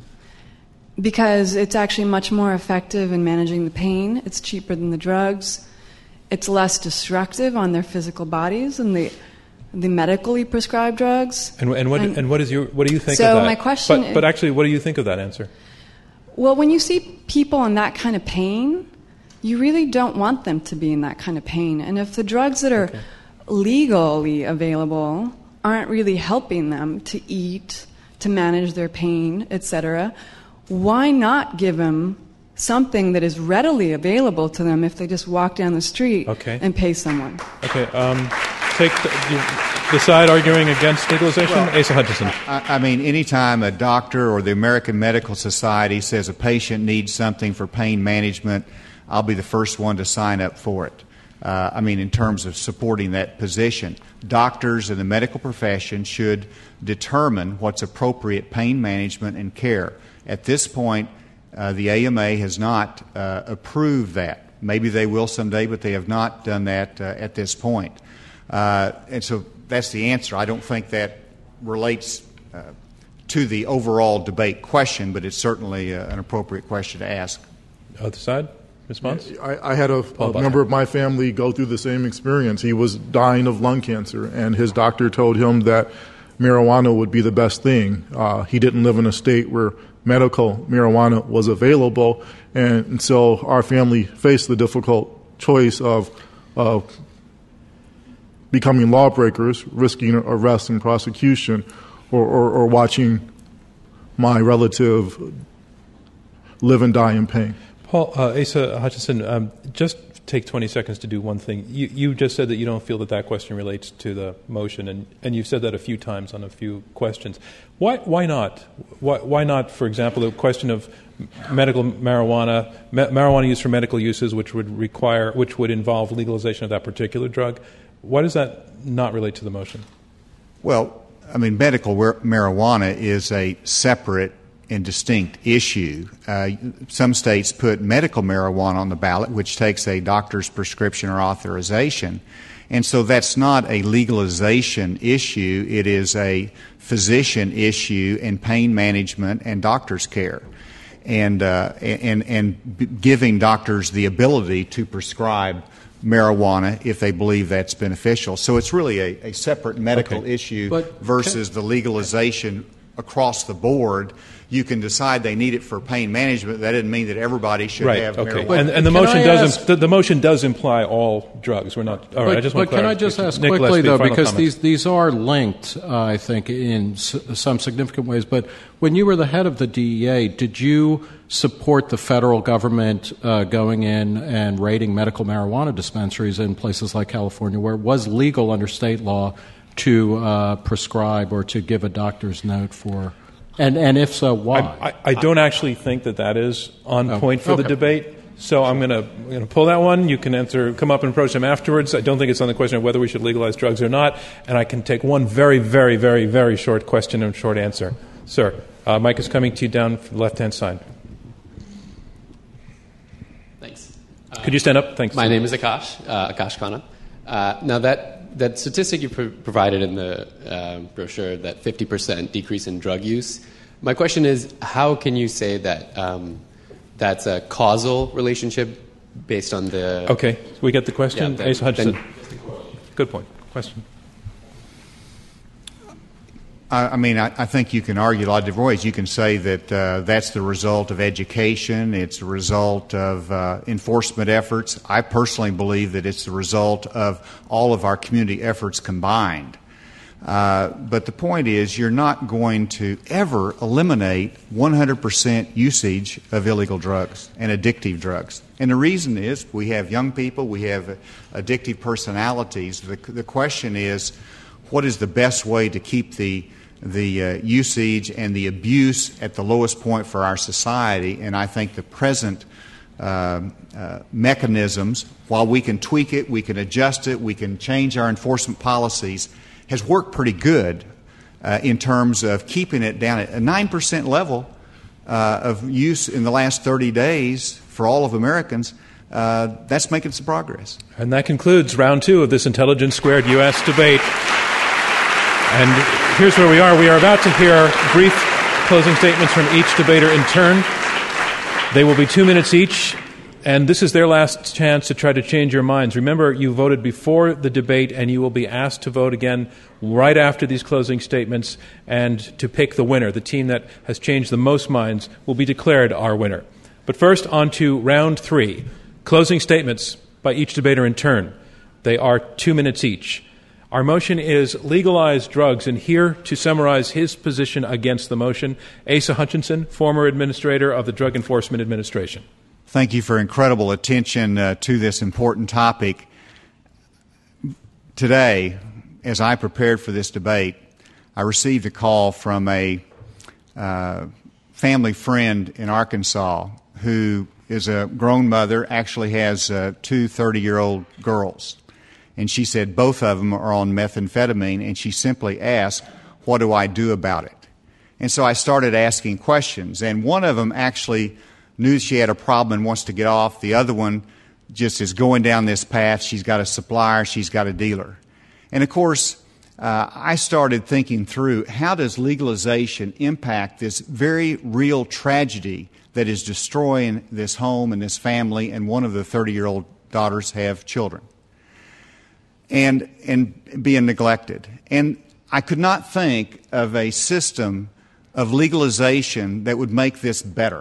Because it's actually much more effective in managing the pain. It's cheaper than the drugs. It's less destructive on their physical bodies than the medically prescribed drugs. And what do you think of that? So my question but actually, what do you think of that answer? Well, when you see people in that kind of pain, you really don't want them to be in that kind of pain. And if the drugs that are legally available aren't really helping them to eat, to manage their pain, etc., why not give them something that is readily available to them if they just walk down the street and pay someone? Okay. Take the side arguing against legalization, Asa Hutchinson. I mean, anytime a doctor or the American Medical Society says a patient needs something for pain management, I'll be the first one to sign up for it. In terms of supporting that position. Doctors in the medical profession should determine what's appropriate pain management and care. At this point, the AMA has not approved that. Maybe they will someday, but they have not done that at this point. And so that's the answer. I don't think that relates to the overall debate question, but it's certainly an appropriate question to ask. Other side? Response? I had a member of my family go through the same experience. He was dying of lung cancer, and his doctor told him that marijuana would be the best thing. He didn't live in a state where medical marijuana was available, and so our family faced the difficult choice of becoming lawbreakers, risking arrest and prosecution, or watching my relative live and die in pain. Paul, Asa Hutchinson, just take 20 seconds to do one thing. You just said that you don't feel that question relates to the motion, and you've said that a few times on a few questions. Why not? Why not, for example, the question of medical marijuana, marijuana used for medical uses, which would involve legalization of that particular drug? Why does that not relate to the motion? Well, medical marijuana is a separate and distinct issue. Some states put medical marijuana on the ballot, which takes a doctor's prescription or authorization. And so that's not a legalization issue. It is a physician issue in pain management and doctor's care. And giving doctors the ability to prescribe marijuana if they believe that's beneficial. So it's really a separate medical issue versus the legalization across the board. You can decide they need it for pain management. That doesn't mean that everybody should have marijuana. And the motion does imply all drugs. We're not. All right. Can I just ask quickly though, because these are linked, I think, in some significant ways. But when you were the head of the DEA, did you support the federal government going in and raiding medical marijuana dispensaries in places like California, where it was legal under state law to prescribe or to give a doctor's note for? And if so, why? I don't actually think that is on point for the debate. So I'm going to pull that one. You can come up and approach them afterwards. I don't think it's on the question of whether we should legalize drugs or not. And I can take one very, very, very, very short question and short answer. Sir, Mike is coming to you down from the left-hand side. Thanks. Could you stand up? Thanks. My name is Akash Khanna. Now that statistic you provided in the brochure, that 50% decrease in drug use, my question is, how can you say that that's a causal relationship based on the... Okay, we get the question. Yeah, Asa Hutchinson. Good point. Question. I think you can argue a lot of different ways. You can say that that's the result of education. It's the result of enforcement efforts. I personally believe that it's the result of all of our community efforts combined. But the point is, you're not going to ever eliminate 100% usage of illegal drugs and addictive drugs. And the reason is we have young people, we have addictive personalities. The question is, what is the best way to keep the usage and the abuse at the lowest point for our society? And I think the present mechanisms, while we can tweak it, we can adjust it, we can change our enforcement policies, has worked pretty good in terms of keeping it down at a 9% level of use in the last 30 days for all of Americans. That's making some progress. And that concludes round 2 of this Intelligence Squared U.S. debate. And here's where we are. We are about to hear brief closing statements from each debater in turn. They will be 2 minutes each, and this is their last chance to try to change your minds. Remember, you voted before the debate, and you will be asked to vote again right after these closing statements and to pick the winner. The team that has changed the most minds will be declared our winner. But first, on to round 3, closing statements by each debater in turn. They are 2 minutes each. Our motion is legalize drugs, and here to summarize his position against the motion, Asa Hutchinson, former administrator of the Drug Enforcement Administration. Thank you for incredible attention to this important topic. Today, as I prepared for this debate, I received a call from a family friend in Arkansas who is a grown mother, actually has 2 30-year-old girls. And she said both of them are on methamphetamine, and she simply asked, what do I do about it? And so I started asking questions, and one of them actually knew she had a problem and wants to get off. The other one just is going down this path. She's got a supplier, she's got a dealer. And of course, I started thinking through, how does legalization impact this very real tragedy that is destroying this home and this family, and one of the 30-year-old daughters have children? And being neglected. And I could not think of a system of legalization that would make this better.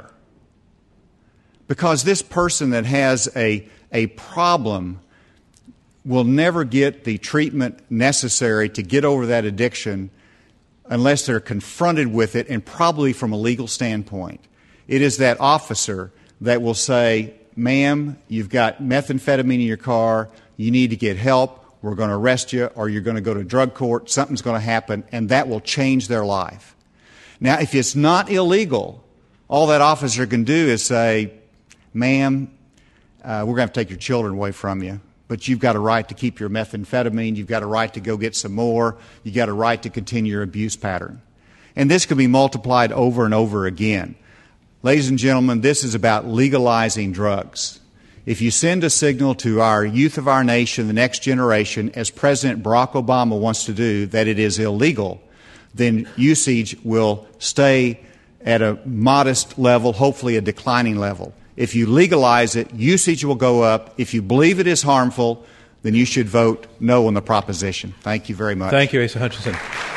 Because this person that has a problem will never get the treatment necessary to get over that addiction unless they're confronted with it, and probably from a legal standpoint. It is that officer that will say, ma'am, you've got methamphetamine in your car, you need to get help, we're going to arrest you, or you're going to go to drug court, something's going to happen, and that will change their life. Now, if it's not illegal, all that officer can do is say, ma'am, we're going to have to take your children away from you, but you've got a right to keep your methamphetamine, you've got a right to go get some more, you've got a right to continue your abuse pattern. And this can be multiplied over and over again. Ladies and gentlemen, this is about legalizing drugs. If you send a signal to our youth of our nation, the next generation, as President Barack Obama wants to do, that it is illegal, then usage will stay at a modest level, hopefully a declining level. If you legalize it, usage will go up. If you believe it is harmful, then you should vote no on the proposition. Thank you very much. Thank you, Asa Hutchinson.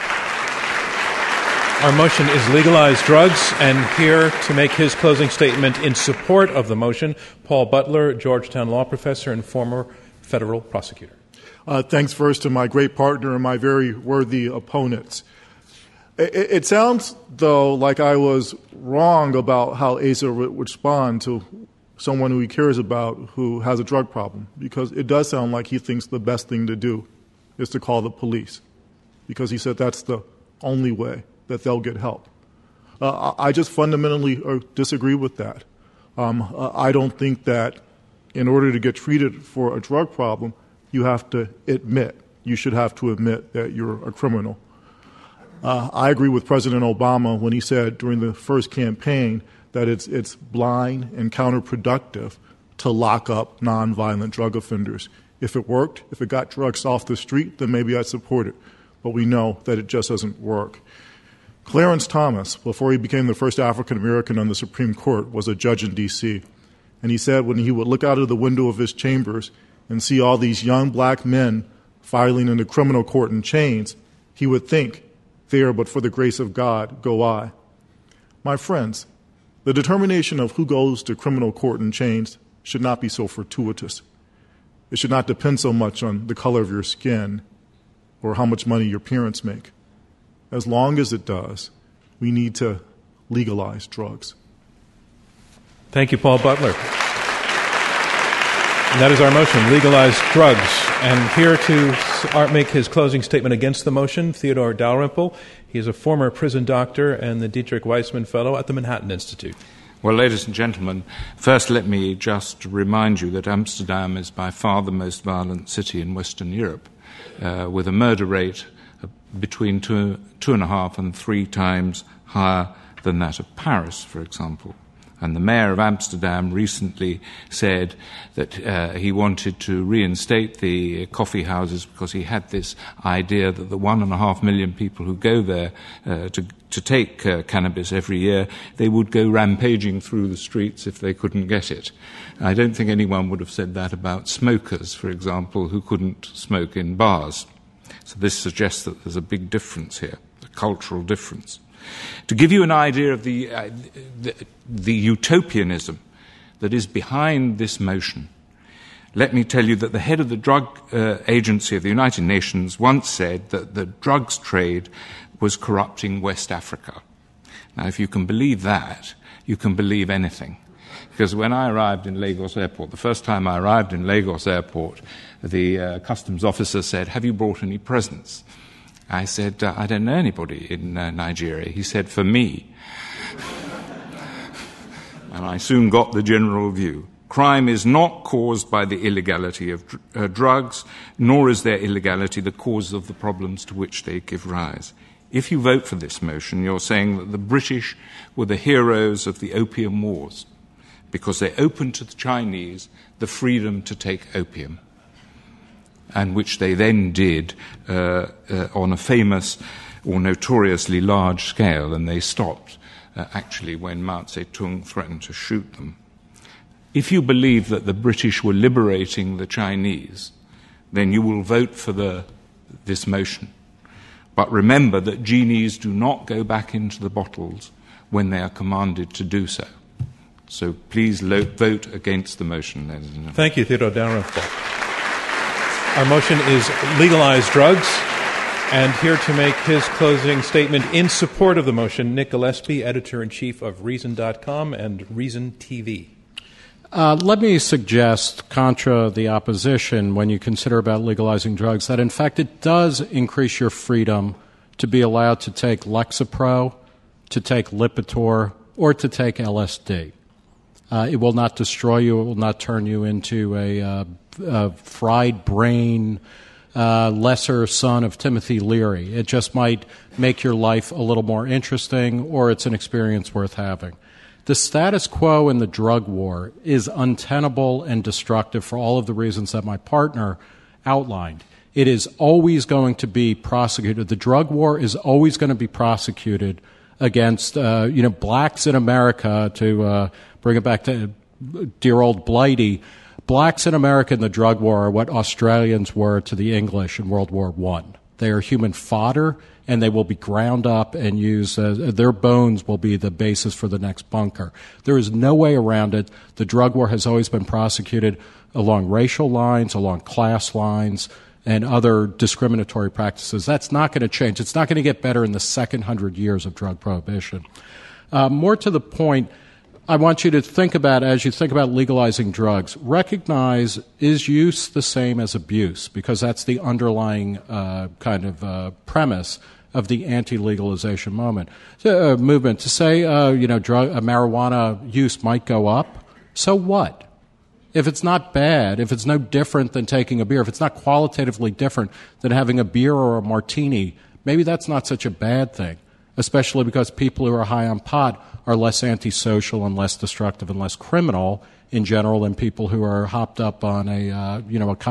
Our motion is legalize drugs, and here to make his closing statement in support of the motion, Paul Butler, Georgetown law professor and former federal prosecutor. Thanks first to my great partner and my very worthy opponents. It sounds, though, like I was wrong about how Asa would respond to someone who he cares about who has a drug problem, because it does sound like he thinks the best thing to do is to call the police, because he said that's the only way that they'll get help. I just fundamentally disagree with that. I don't think that in order to get treated for a drug problem, you have to admit, you should have to admit that you're a criminal. I agree with President Obama when he said during the first campaign that it's blind and counterproductive to lock up nonviolent drug offenders. If it worked, if it got drugs off the street, then maybe I'd support it. But we know that it just doesn't work. Clarence Thomas, before he became the first African American on the Supreme Court, was a judge in D.C. And he said when he would look out of the window of his chambers and see all these young black men filing into criminal court in chains, he would think, there, but for the grace of God, go I. My friends, the determination of who goes to criminal court in chains should not be so fortuitous. It should not depend so much on the color of your skin or how much money your parents make. As long as it does, we need to legalize drugs. Thank you, Paul Butler. And that is our motion, legalize drugs. And here to make his closing statement against the motion, Theodore Dalrymple. He is a former prison doctor and the Dietrich Weissman Fellow at the Manhattan Institute. Well, ladies and gentlemen, first let me just remind you that Amsterdam is by far the most violent city in Western Europe, with a murder rate between 2.5 and 3 times higher than that of Paris, for example. And the mayor of Amsterdam recently said that he wanted to reinstate the coffee houses because he had this idea that the 1.5 million people who go there to take cannabis every year, they would go rampaging through the streets if they couldn't get it. I don't think anyone would have said that about smokers, for example, who couldn't smoke in bars. So this suggests that there's a big difference here, a cultural difference. To give you an idea of the utopianism that is behind this motion, let me tell you that the head of the Drug Agency of the United Nations once said that the drugs trade was corrupting West Africa. Now, if you can believe that, you can believe anything. Because when I arrived in Lagos Airport, the first time I arrived in Lagos Airport, the customs officer said, "Have you brought any presents?" I said, "I don't know anybody in Nigeria." He said, "For me." And I soon got the general view. Crime is not caused by the illegality of drugs, nor is their illegality the cause of the problems to which they give rise. If you vote for this motion, you're saying that the British were the heroes of the Opium Wars because they opened to the Chinese the freedom to take opium, and which they then did on a famous or notoriously large scale, and they stopped actually when Mao Zedong threatened to shoot them. If you believe that the British were liberating the Chinese, then you will vote for this motion. But remember that genies do not go back into the bottles when they are commanded to do so. So please vote against the motion, ladies and gentlemen. Thank you, Theodore Dalrymple. Our motion is legalize drugs. And here to make his closing statement in support of the motion, Nick Gillespie, editor-in-chief of Reason.com and Reason TV. Let me suggest, contra the opposition, when you consider about legalizing drugs, that in fact it does increase your freedom to be allowed to take Lexapro, to take Lipitor, or to take LSD. It will not destroy you. It will not turn you into a fried brain, lesser son of Timothy Leary. It just might make your life a little more interesting, or it's an experience worth having. The status quo in the drug war is untenable and destructive for all of the reasons that my partner outlined. It is always going to be prosecuted. The drug war is always going to be prosecuted against, blacks in America, to bring it back to dear old Blighty. Blacks in America in the drug war are what Australians were to the English in World War I. They are human fodder, and they will be ground up and used. Their bones will be the basis for the next bunker. There is no way around it. The drug war has always been prosecuted along racial lines, along class lines, and other discriminatory practices. That's not going to change. It's not going to get better in the second 100 years of drug prohibition. More to the point, I want you to think about, as you think about legalizing drugs, recognize, is use the same as abuse? Because that's the underlying premise of the anti-legalization movement. To say, marijuana use might go up, so what? If it's not bad, if it's no different than taking a beer, if it's not qualitatively different than having a beer or a martini, maybe that's not such a bad thing, especially because people who are high on pot are less antisocial and less destructive and less criminal in general than people who are hopped up on a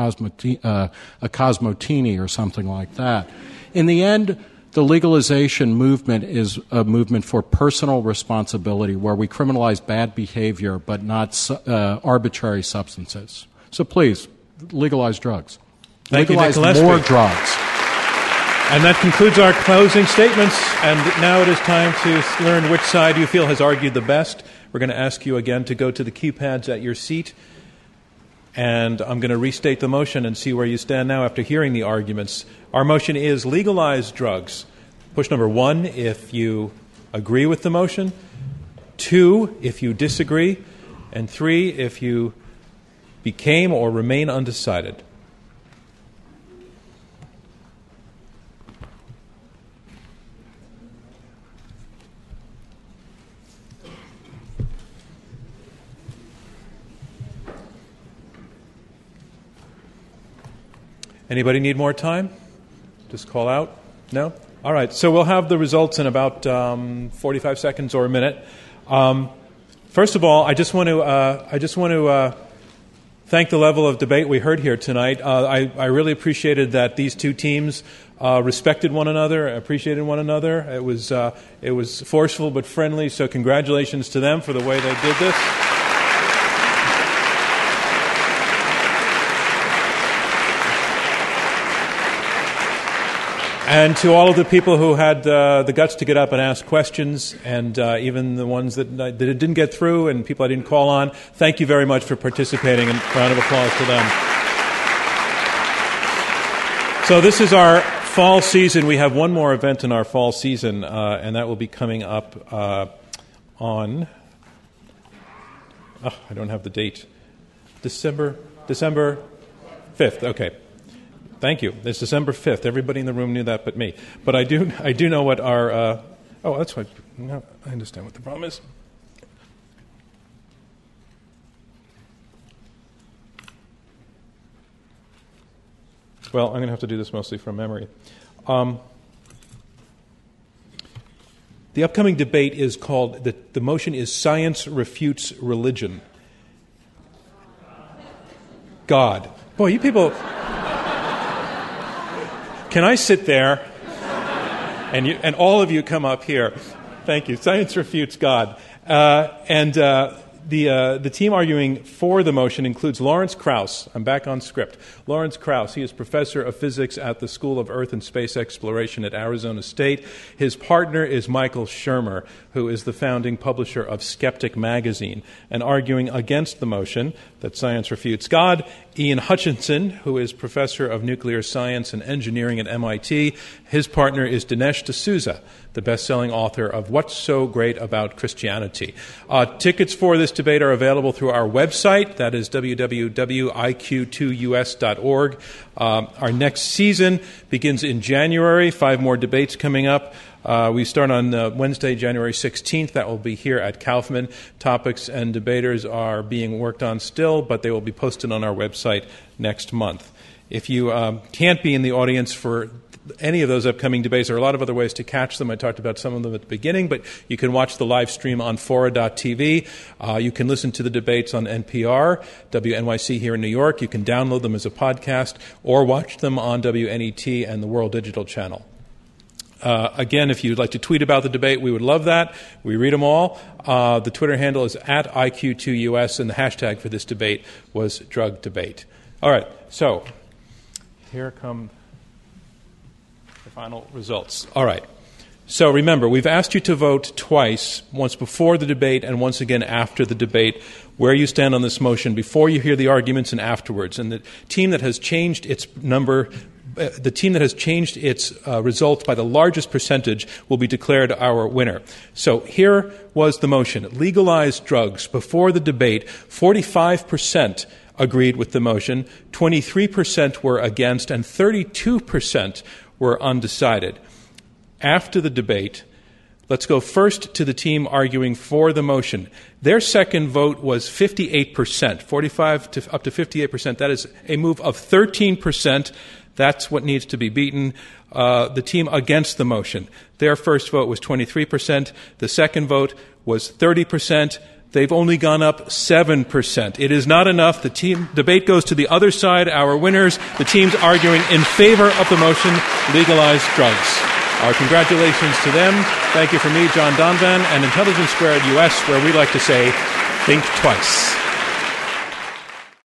Cosmotini or something like that. In the end, the legalization movement is a movement for personal responsibility where we criminalize bad behavior but not arbitrary substances. So please, legalize drugs. Legalize more drugs. And that concludes our closing statements. And now it is time to learn which side you feel has argued the best. We're going to ask you again to go to the keypads at your seat. And I'm going to restate the motion and see where you stand now after hearing the arguments. Our motion is legalize drugs. Push number 1 if you agree with the motion, 2 if you disagree, and 3 if you became or remain undecided. Anybody need more time? Just call out? No? All right. So we'll have the results in about 45 seconds or a minute. First of all, I just want to thank the level of debate we heard here tonight. I really appreciated that these two teams respected one another, appreciated one another. It was forceful but friendly. So congratulations to them for the way they did this. And to all of the people who had the guts to get up and ask questions, and even the ones that didn't get through and people I didn't call on, thank you very much for participating, and a round of applause to them. So this is our fall season. We have one more event in our fall season, and that will be coming up on, I don't have the date, December 5th, okay. Thank you. It's December 5th. Everybody in the room knew that but me. But I do know what our... that's what... No, I understand what the problem is. Well, I'm going to have to do this mostly from memory. The upcoming debate is called... The motion is Science Refutes Religion. God. Boy, you people... Can I sit there and all of you come up here? Thank you. Science refutes God. The team arguing for the motion includes Lawrence Krauss. I'm back on script. Lawrence Krauss. He is professor of physics at the School of Earth and Space Exploration at Arizona State. His partner is Michael Shermer, who is the founding publisher of Skeptic Magazine. And arguing against the motion that science refutes God, Ian Hutchinson, who is professor of nuclear science and engineering at MIT. His partner is Dinesh D'Souza, the best-selling author of What's So Great About Christianity. Tickets for this debate are available through our website. That is www.iq2us.org. Our next season begins in January. 5 more debates coming up. We start on Wednesday, January 16th. That will be here at Kaufman. Topics and debaters are being worked on still, but they will be posted on our website next month. If you can't be in the audience for any of those upcoming debates, there are a lot of other ways to catch them. I talked about some of them at the beginning, but you can watch the live stream on Fora.tv. You can listen to the debates on NPR, WNYC here in New York. You can download them as a podcast or watch them on WNET and the World Digital Channel. Again, if you'd like to tweet about the debate, we would love that. We read them all. The Twitter handle is @IQ2US, and the hashtag for this debate was drug debate. All right, so here come the final results. All right. So remember, we've asked you to vote twice, once before the debate and once again after the debate, where you stand on this motion before you hear the arguments and afterwards. And the team that has changed its results by the largest percentage will be declared our winner. So here was the motion. Legalize drugs. Before the debate, 45% agreed with the motion, 23% were against, and 32% were undecided. After the debate, let's go first to the team arguing for the motion. Their second vote was 58%, 45 to up to 58%. That is a move of 13%. That's what needs to be beaten. The team against the motion, their first vote was 23%. The second vote was 30%. They've only gone up 7%. It is not enough. The team debate goes to the other side. Our winners, the teams arguing in favor of the motion, legalize drugs. Our congratulations to them. Thank you from me, John Donvan, and Intelligence Squared US, where we like to say, think twice.